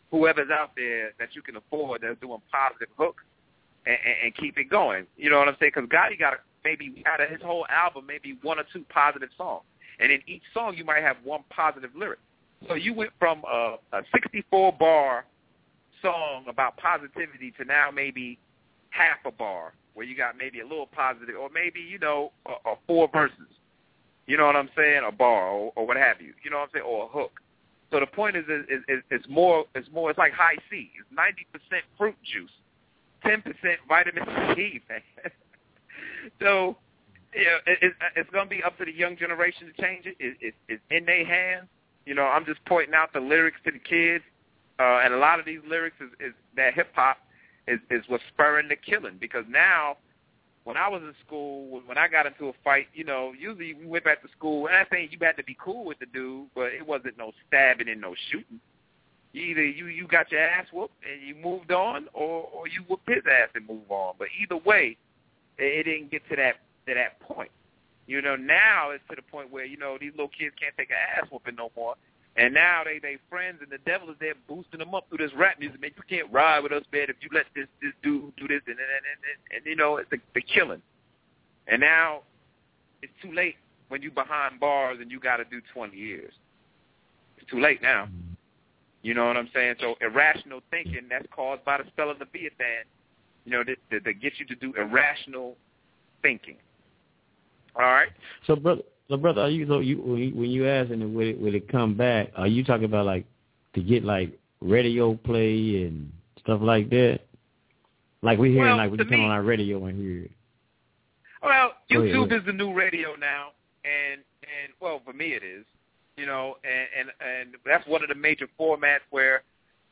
whoever's out there that you can afford that's doing positive hooks and, and, and keep it going. You know what I'm saying? Because Gotti got maybe out of his whole album, maybe one or two positive songs. And in each song, you might have one positive lyric. So you went from a, a sixty-four bar song about positivity to now maybe half a bar where you got maybe a little positive, or maybe, you know, a, a four verses. You know what I'm saying? A bar or, or what have you. You know what I'm saying? Or a hook. So the point is, is, is, is it's more, it's more, it's like high C. It's ninety percent fruit juice, ten percent vitamin C, man. So, yeah, it, it, it's going to be up to the young generation to change it. It, it. It's in their hands. You know, I'm just pointing out the lyrics to the kids, uh, and a lot of these lyrics is, is that hip-hop is, is what's spurring the killing. Because now, when I was in school, when I got into a fight, you know, usually we went back to school, and I think you had to be cool with the dude, but it wasn't no stabbing and no shooting. You either you, you got your ass whooped and you moved on, or, or you whooped his ass and moved on. But either way, it, it didn't get to that to that point. You know, now it's to the point where, you know, these little kids can't take an ass whooping no more. And now they they friends, and the devil is there boosting them up through this rap music. Man, you can't ride with us, man, if you let this this dude do this, and and and, and, and you know, it's the, the killing. And now it's too late when you behind bars and you got to do twenty years. It's too late now. You know what I'm saying? So irrational thinking, that's caused by the spell of the Leviathan, you know, that, that, that gets you to do irrational thinking. All right. So, brother, so brother, are you so you when you, when you asking will it will it come back? Are you talking about like to get like radio play and stuff like that? Like we hearing well, like we to can turn me, on our radio and hear it. Well, Go YouTube ahead. is the new radio now, and and well, for me it is. You know, and and, and that's one of the major formats where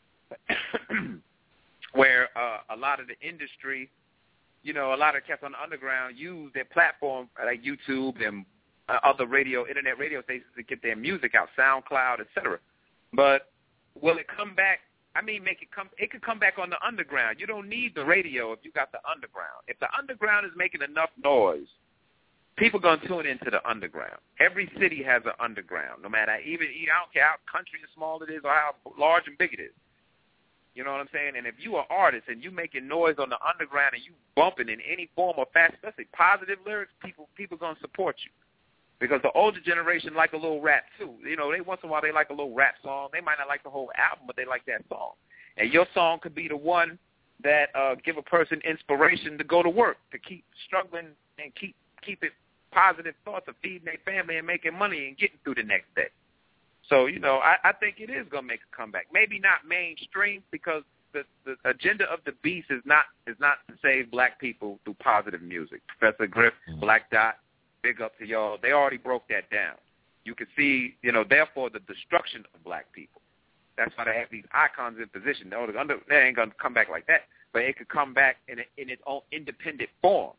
where uh, a lot of the industry, you know, a lot of cats on the underground use their platform like YouTube and uh, other radio, internet radio stations to get their music out, SoundCloud, et cetera. But will it come back? I mean, make it come. It could come back on the underground. You don't need the radio if you got the underground. If the underground is making enough noise, people gonna tune into the underground. Every city has an underground, no matter even I don't care how country and small it is or how large and big it is. You know what I'm saying? And if you are an artist and you making noise on the underground and you bumping in any form or fashion, especially positive lyrics, people people gonna support you. Because the older generation like a little rap too. You know, they once in a while they like a little rap song. They might not like the whole album, but they like that song. And your song could be the one that uh, give a person inspiration to go to work, to keep struggling and keep keep it positive thoughts of feeding their family and making money and getting through the next day. So, you know, I, I think it is going to make a comeback. Maybe not mainstream because the, the agenda of the beast is not is not to save black people through positive music. Professor Griff, Black Dot, big up to y'all. They already broke that down. You can see, you know, therefore the destruction of black people. That's why they have these icons in position. No, they ain't going to come back like that, but it could come back in, a, in its own independent form.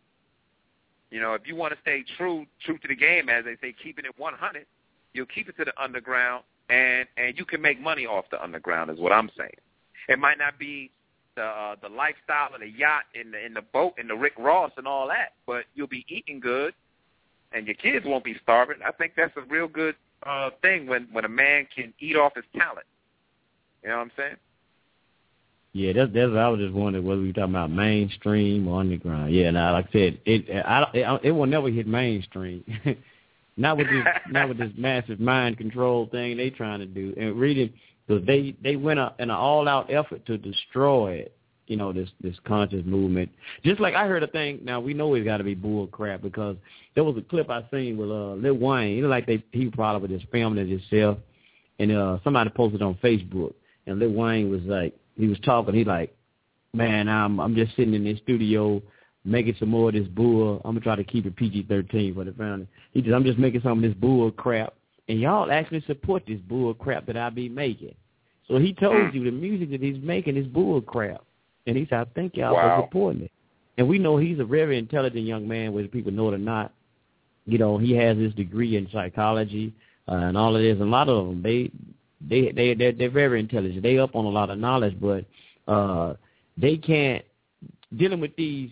You know, if you want to stay true true to the game, as they say, keeping it one hundred, you'll keep it to the underground, and, and you can make money off the underground is what I'm saying. It might not be the uh, the lifestyle of the yacht and the, in the boat and the Rick Ross and all that, but you'll be eating good, and your kids won't be starving. I think that's a real good uh, thing when, when a man can eat off his talent. You know what I'm saying? Yeah, that's that's what I was just wondering whether we were talking about mainstream or underground. Yeah, now like I said, it I it, it will never hit mainstream. not with this not with this massive mind control thing they trying to do. And reading because they they went up in an all out effort to destroy it. You know, this this conscious movement. Just like I heard a thing. Now we know it's got to be bull crap because there was a clip I seen with uh, Lil Wayne. You know, like they he probably was just filming it himself, and uh, somebody posted on Facebook, and Lil Wayne was like. He was talking. He like, man, I'm I'm just sitting in this studio making some more of this bull. I'm gonna try to keep it P G thirteen for the family. He said, I'm just making some of this bull crap, and y'all actually support this bull crap that I be making. So he told you the music that he's making is bull crap, and he said, I think y'all wow. are supporting it. And we know he's a very intelligent young man, whether people know it or not. You know, he has his degree in psychology uh, and all of this. And a lot of them, they. They they they're, they're very intelligent. They up on a lot of knowledge, but uh, they can't dealing with these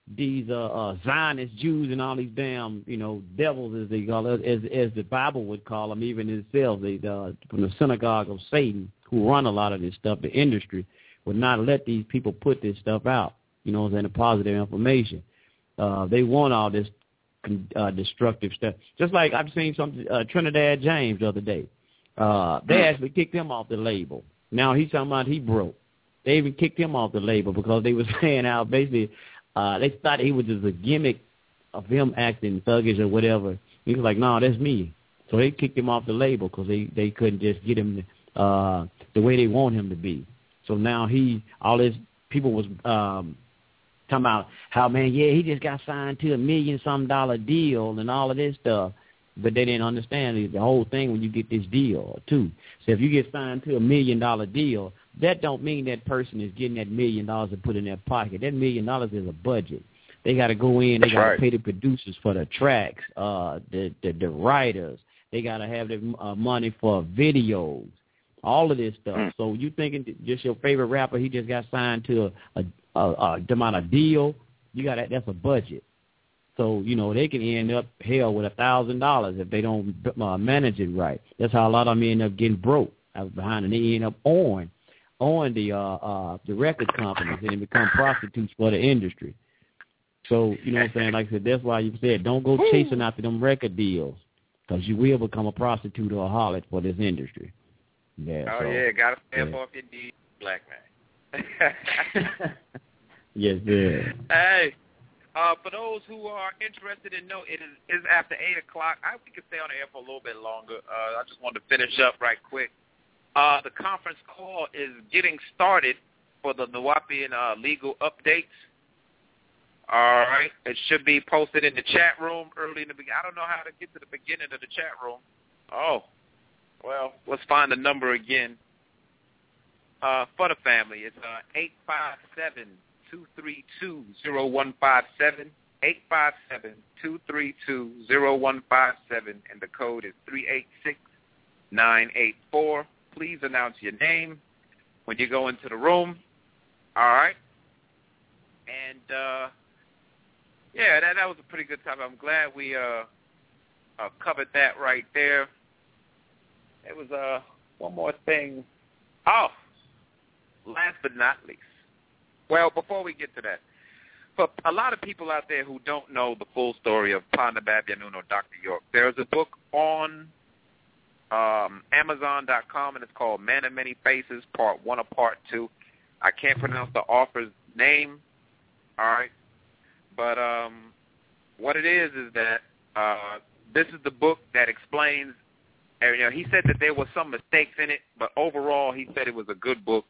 these uh, uh, Zionist Jews and all these damn, you know, devils, as they call it, as as the Bible would call them, even themselves, they, uh, from the synagogue of Satan, who run a lot of this stuff, the industry, would not let these people put this stuff out, you know, as in the positive information. Uh, they want all this uh, destructive stuff. Just like I've seen some uh, Trinidad James the other day. Uh, they actually kicked him off the label. Now he's talking about he broke. They even kicked him off the label because they were saying how basically uh, they thought he was just a gimmick of him acting thuggish or whatever. He was like, no, that's me. So they kicked him off the label because they, they couldn't just get him uh, the way they want him to be. So now he, all his people was um, talking about how, man, yeah, he just got signed to a million some dollar deal and all of this stuff. But they didn't understand the whole thing when you get this deal, too. So if you get signed to a million-dollar deal, that don't mean that person is getting that million dollars to put in their pocket. That million dollars is a budget. They got to go in. They got to right. pay the producers for the tracks, uh, the, the the writers. They got to have the uh, money for videos, all of this stuff. Mm. So you thinking just your favorite rapper, he just got signed to a, a, a, a amount of deal, you got that, that's a budget. So, you know, they can end up, hell, with a thousand dollars if they don't uh, manage it right. That's how a lot of them end up getting broke out behind, and they end up on, on the uh, uh, the record companies and they become prostitutes for the industry. So, you know what I'm saying? Like I said, that's why you said don't go chasing after them record deals because you will become a prostitute or a harlot for this industry. Yeah. Oh, so, yeah, got to step yeah. off your knees, black man. Yes, sir. Hey. Uh, for those who are interested in know, it is, is after eight o'clock. I we could stay on the air for a little bit longer. Uh, I just wanted to finish up right quick. Uh, the conference call is getting started for the Nuwaubian uh, legal updates. All right. It should be posted in the chat room early in the beginning. I don't know how to get to the beginning of the chat room. Oh, well, let's find the number again. Uh, for the family, it's uh, eight five seven, two three two, zero one five seven, eight five seven, two three two, zero one five seven, and the code is three eight six, nine eight four. Please announce your name when you go into the room. All right. And, uh, yeah, that, that was a pretty good time. I'm glad we uh, uh, covered that right there. There was uh, one more thing. Oh, last but not least. Well, before we get to that, for a lot of people out there who don't know the full story of Pa Nababianun or Doctor York, there's a book on um, Amazon dot com, and it's called Man of Many Faces, Part one or Part two. I can't pronounce the author's name, all right? But um, what it is is that uh, this is the book that explains, you know, he said that there were some mistakes in it, but overall he said it was a good book.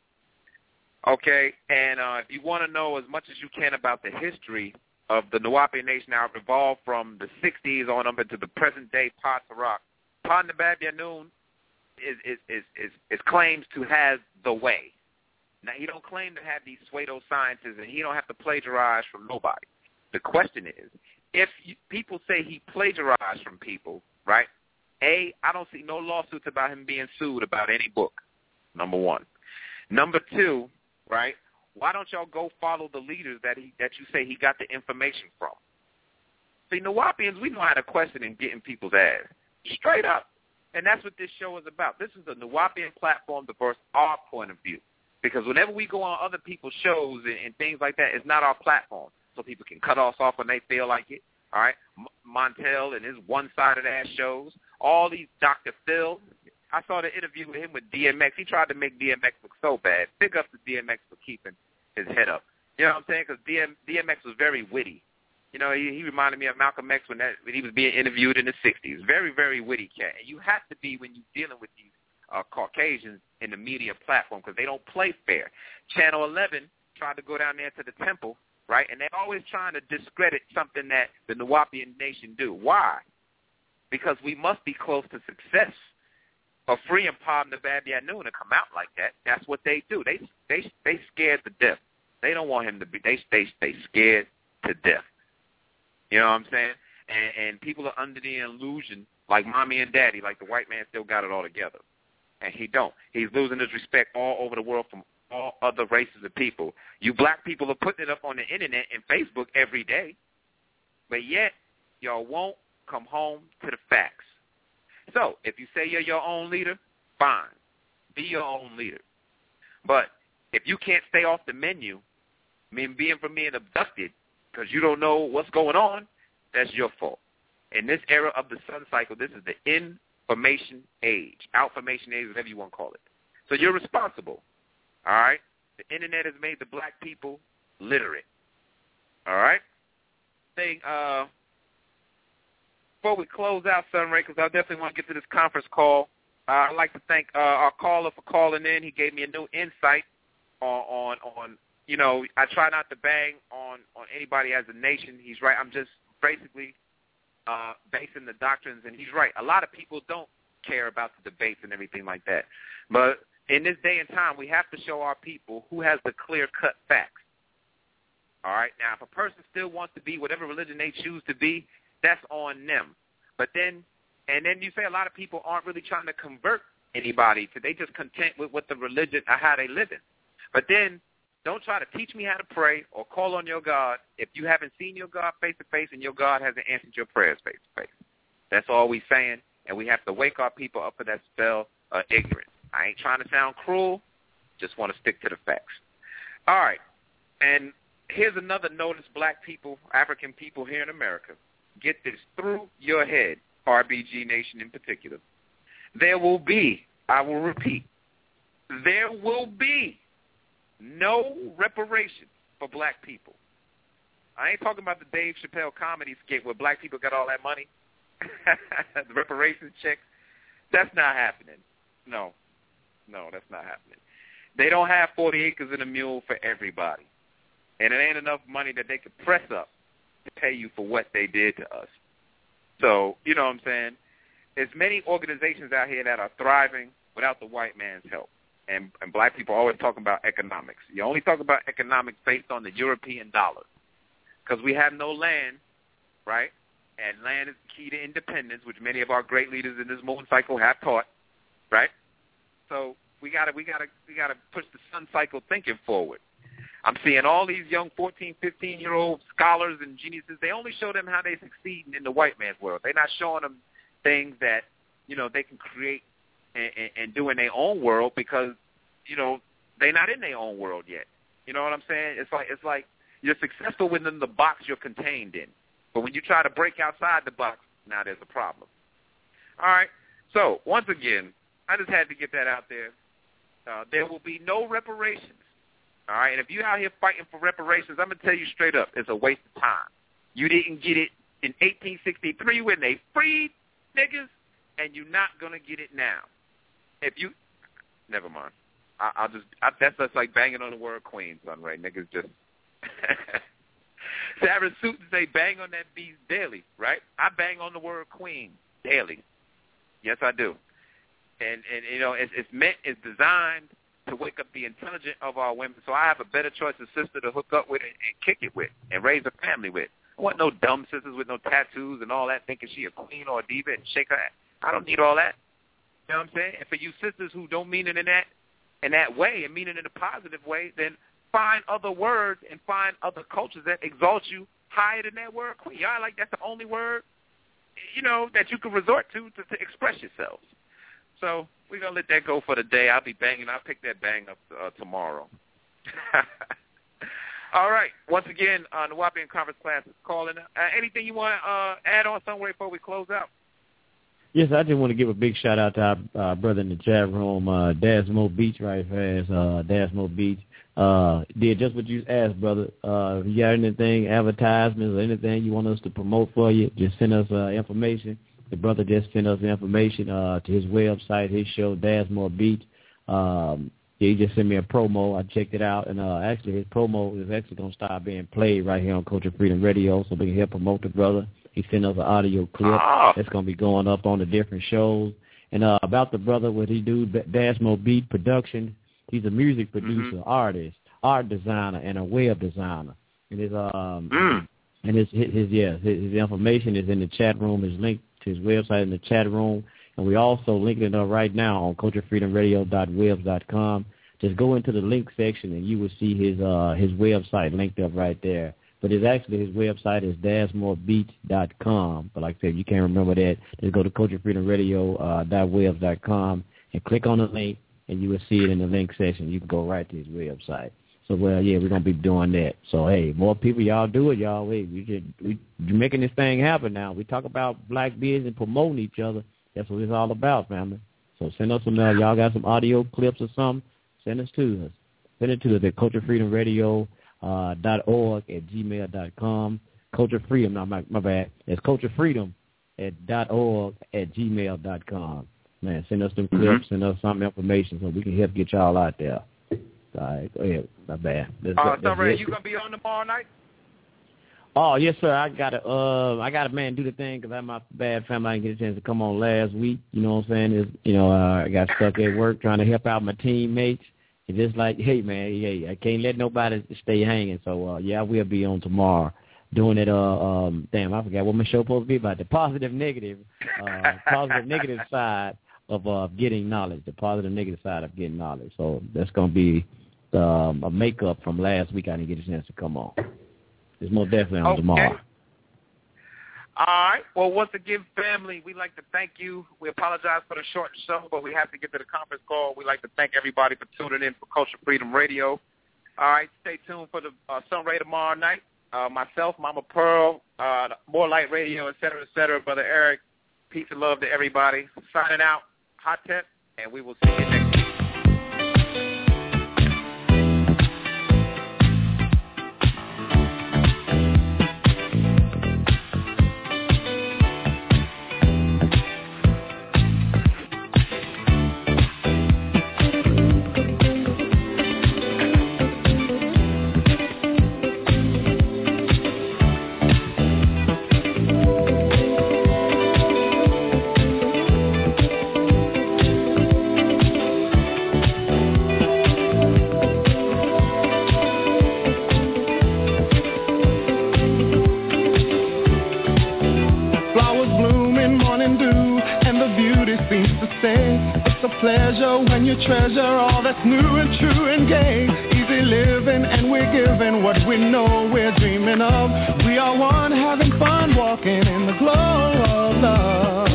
Okay, and uh, if you want to know as much as you can about the history of the Nuwaubian Nation, now it evolved from the sixties on up into the present-day Pa Tarak, Pa Nababianun is, is, is, is, is claims to have the way. Now, he don't claim to have these pseudo-sciences, and he don't have to plagiarize from nobody. The question is, if you, people say he plagiarized from people, right, A, I don't see no lawsuits about him being sued about any book, number one. Number two, right, why don't y'all go follow the leaders that he that you say he got the information from? See, Nuwaubians, we know how to question and get in people's ass. Straight up. And that's what this show is about. This is a Nuwaubian platform to voice our point of view. Because whenever we go on other people's shows and, and things like that, it's not our platform. So people can cut us off when they feel like it. All right? M- Montel and his one-sided ass shows. All these Doctor Phil. I saw the interview with him with D M X. He tried to make D M X look so bad. Big up to D M X for keeping his head up. You know what I'm saying? Because D M, D M X was very witty. You know, he, he reminded me of Malcolm X when, that, when he was being interviewed in the sixties. Very, very witty cat. And you have to be when you're dealing with these uh, Caucasians in the media platform because they don't play fair. Channel eleven tried to go down there to the temple, right? And they're always trying to discredit something that the Nuwaubian Nation do. Why? Because we must be close to success. For freeing Pa Nababianun to come out like that, that's what they do. They they they scared to death. They don't want him to be. They they they scared to death. You know what I'm saying? And and people are under the illusion, like mommy and daddy, like the white man still got it all together, and he don't. He's losing his respect all over the world from all other races of people. You black people are putting it up on the internet and Facebook every day, but yet y'all won't come home to the facts. So if you say you're your own leader, fine. Be your own leader. But if you can't stay off the menu, I mean, being from being abducted because you don't know what's going on, that's your fault. In this era of the sun cycle, this is the information age, outformation age, whatever you want to call it. So you're responsible, all right? The internet has made the black people literate, all right? Thing, uh, before we close out, Sunray, because I definitely want to get to this conference call, uh, I'd like to thank uh, our caller for calling in. He gave me a new insight on, on, on, you know, I try not to bang on, on anybody as a nation. He's right. I'm just basically uh, basing the doctrines, and he's right. A lot of people don't care about the debates and everything like that. But in this day and time, we have to show our people who has the clear-cut facts. All right? Now, if a person still wants to be whatever religion they choose to be, that's on them. But then, and then you say a lot of people aren't really trying to convert anybody. To, they just content with what the religion or how they live in. But then, don't try to teach me how to pray or call on your God if you haven't seen your God face-to-face and your God hasn't answered your prayers face-to-face. That's all we're saying, and we have to wake our people up for that spell of ignorance. I ain't trying to sound cruel, just want to stick to the facts. All right, and here's another notice, black people, African people here in America. Get this through your head, R B G Nation in particular. There will be, I will repeat, there will be no reparations for black people. I ain't talking about the Dave Chappelle comedy skit where black people got all that money, the reparations check. That's not happening. No, no, that's not happening. They don't have forty acres and a mule for everybody, and it ain't enough money that they could press up to pay you for what they did to us. So, you know what I'm saying? There's many organizations out here that are thriving without the white man's help. And, and black people always talk about economics. You only talk about economics based on the European dollar because we have no land, right? And land is the key to independence, which many of our great leaders in this moon cycle have taught, right? So we gotta we gotta we gotta push the sun cycle thinking forward. I'm seeing all these young fourteen, fifteen-year-old scholars and geniuses. They only show them how they succeed in the white man's world. They're not showing them things that, you know, they can create and, and, and do in their own world because, you know, they're not in their own world yet. You know what I'm saying? It's like it's like you're successful within the box you're contained in. But when you try to break outside the box, now there's a problem. All right. So, once again, I just had to get that out there. Uh, there will be no reparations. All right, and if you're out here fighting for reparations, I'm going to tell you straight up, it's a waste of time. You didn't get it in eighteen sixty-three when they freed niggas, and you're not going to get it now. If you, never mind. I, I'll just, I, that's just like banging on the word queen, son, right? Niggas just, Sarah Suit say bang on that beast daily, right? I bang on the word queen daily. Yes, I do. And, and you know, it's, it's meant, it's designed to wake up the intelligent of our women, so I have a better choice of sister to hook up with and, and kick it with and raise a family with. I want no dumb sisters with no tattoos and all that thinking she a queen or a diva and shake her ass. I don't need all that. You know what I'm saying? And for you sisters who don't mean it in that in that way and mean it in a positive way, then find other words and find other cultures that exalt you higher than that word queen. Y'all like that's the only word, you know, that you can resort to to, to express yourselves. So we're going to let that go for the day. I'll be banging. I'll pick that bang up uh, tomorrow. All right. Once again, uh, the Wapian Conference class is calling. Uh, anything you want to uh, add on somewhere before we close out? Yes, I just want to give a big shout-out to our uh, brother in the chat room, uh, Dasmo Beach, right fast. Uh, Dasmo Beach uh, did just what you asked, brother. Uh, if you got anything, advertisements or anything you want us to promote for you, just send us uh, information. The brother just sent us the information uh, to his website, his show, Dasmore Beach. Um, yeah, he just sent me a promo. I checked it out, and uh, actually his promo is actually going to start being played right here on Culture Freedom Radio, so we can help promote the brother. He sent us an audio clip oh. that's going to be going up on the different shows. And uh, about the brother, what he do, Dasmo Beat Production, he's a music producer, mm-hmm. artist, art designer, and a web designer. And his um mm. and his his, his yeah his, his information is in the chat room. His link to his website in the chat room, and we also linking it up right now on culture freedom radio dot webs dot com just go into the link section and you will see his uh, his website linked up right there. But it's actually his website is dasmore beats dot com. But like I said, you can't remember that. Just go to culture freedom radio dot webs dot com and click on the link, and you will see it in the link section. You can go right to his website. So, well, yeah, we're going to be doing that. So, hey, more people, y'all do it, y'all. Hey, we just, we, we're making this thing happen now. We talk about black biz and promoting each other. That's what it's all about, family. So send us some, uh, y'all got some audio clips or something, send us to us. Send it to us at culture freedom radio dot org at gmail dot com. Culture Freedom, no, my, my bad. It's culture freedom at dot org at gmail dot com. Man, send us some clips, mm-hmm. send us some information so we can help get y'all out there. All right, go ahead. My bad. That's, uh, that's so, Ray, you gonna be on tomorrow night? Oh yes, sir. I gotta, uh, I gotta, man, do the thing because I'm my bad family. I didn't get a chance to come on last week. You know what I'm saying? It's, you know, uh, I got stuck at work trying to help out my teammates. It's just like, hey, man, hey, I can't let nobody stay hanging. So, uh, yeah, I will be on tomorrow doing it. Uh, um, damn, I forgot what my show supposed to be about. The positive, negative, uh, positive, negative side of uh, getting knowledge. The positive, negative side of getting knowledge. So that's gonna be um, a makeup from last week. I didn't get a chance to come on. It's most definitely on okay. tomorrow. All right. Well, once again, family, we'd like to thank you. We apologize for the short show, but we have to get to the conference call. We'd like to thank everybody for tuning in for Culture Freedom Radio. All right. Stay tuned for the uh, Sunray tomorrow night. Uh, myself, Mama Pearl, uh, More Light Radio, et cetera, et cetera. Brother Eric, peace and love to everybody. Signing out, Hot Tep, and we will see you next week. When you treasure all that's new and true and gay, easy living and we're giving what we know we're dreaming of. We are one having fun walking in the glow of love.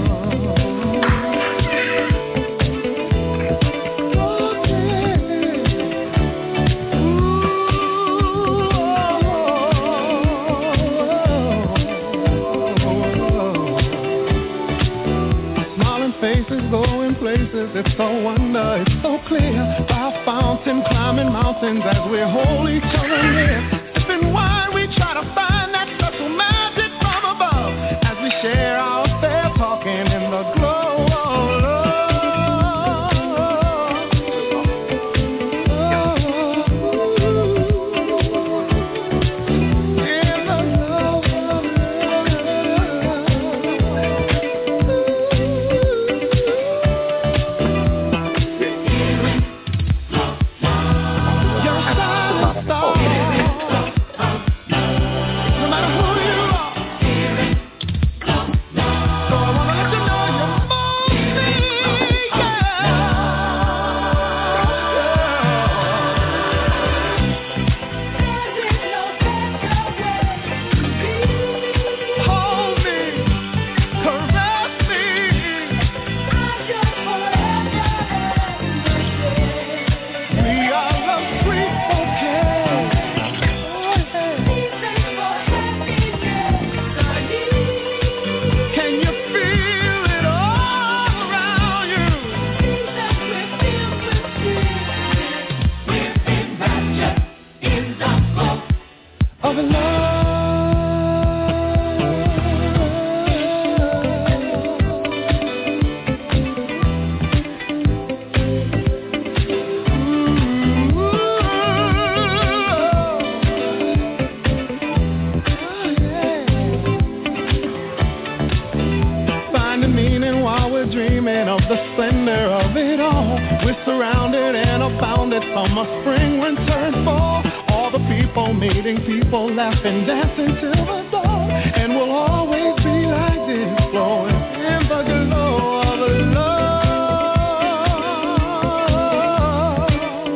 It's so wonder, it's so clear. Our fountain, climbing mountains as we hold each other near. Sipping wine, we try to find that special magic from above as we share our fair talking in the glow of love. Laughing, dancing till the dawn, and we'll always be like this, flowing in the glow of love.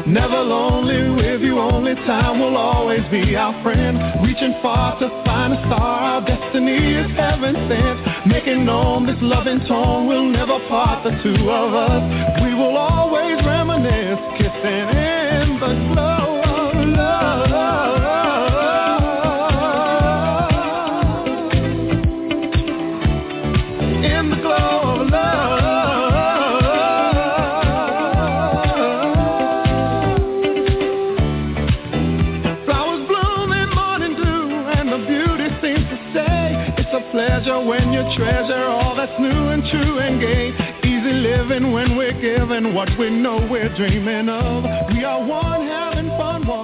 Never lonely with you, only time will always be our friend. Reaching far to find a star, our destiny is heaven sent. Making known this loving tone will never part the two of us. We will always reminisce, kissing in the glow of love. In the glow of love. Pleasure when you treasure all that's new and true and gay. Easy living when we're giving what we know we're dreaming of. We are one having fun. One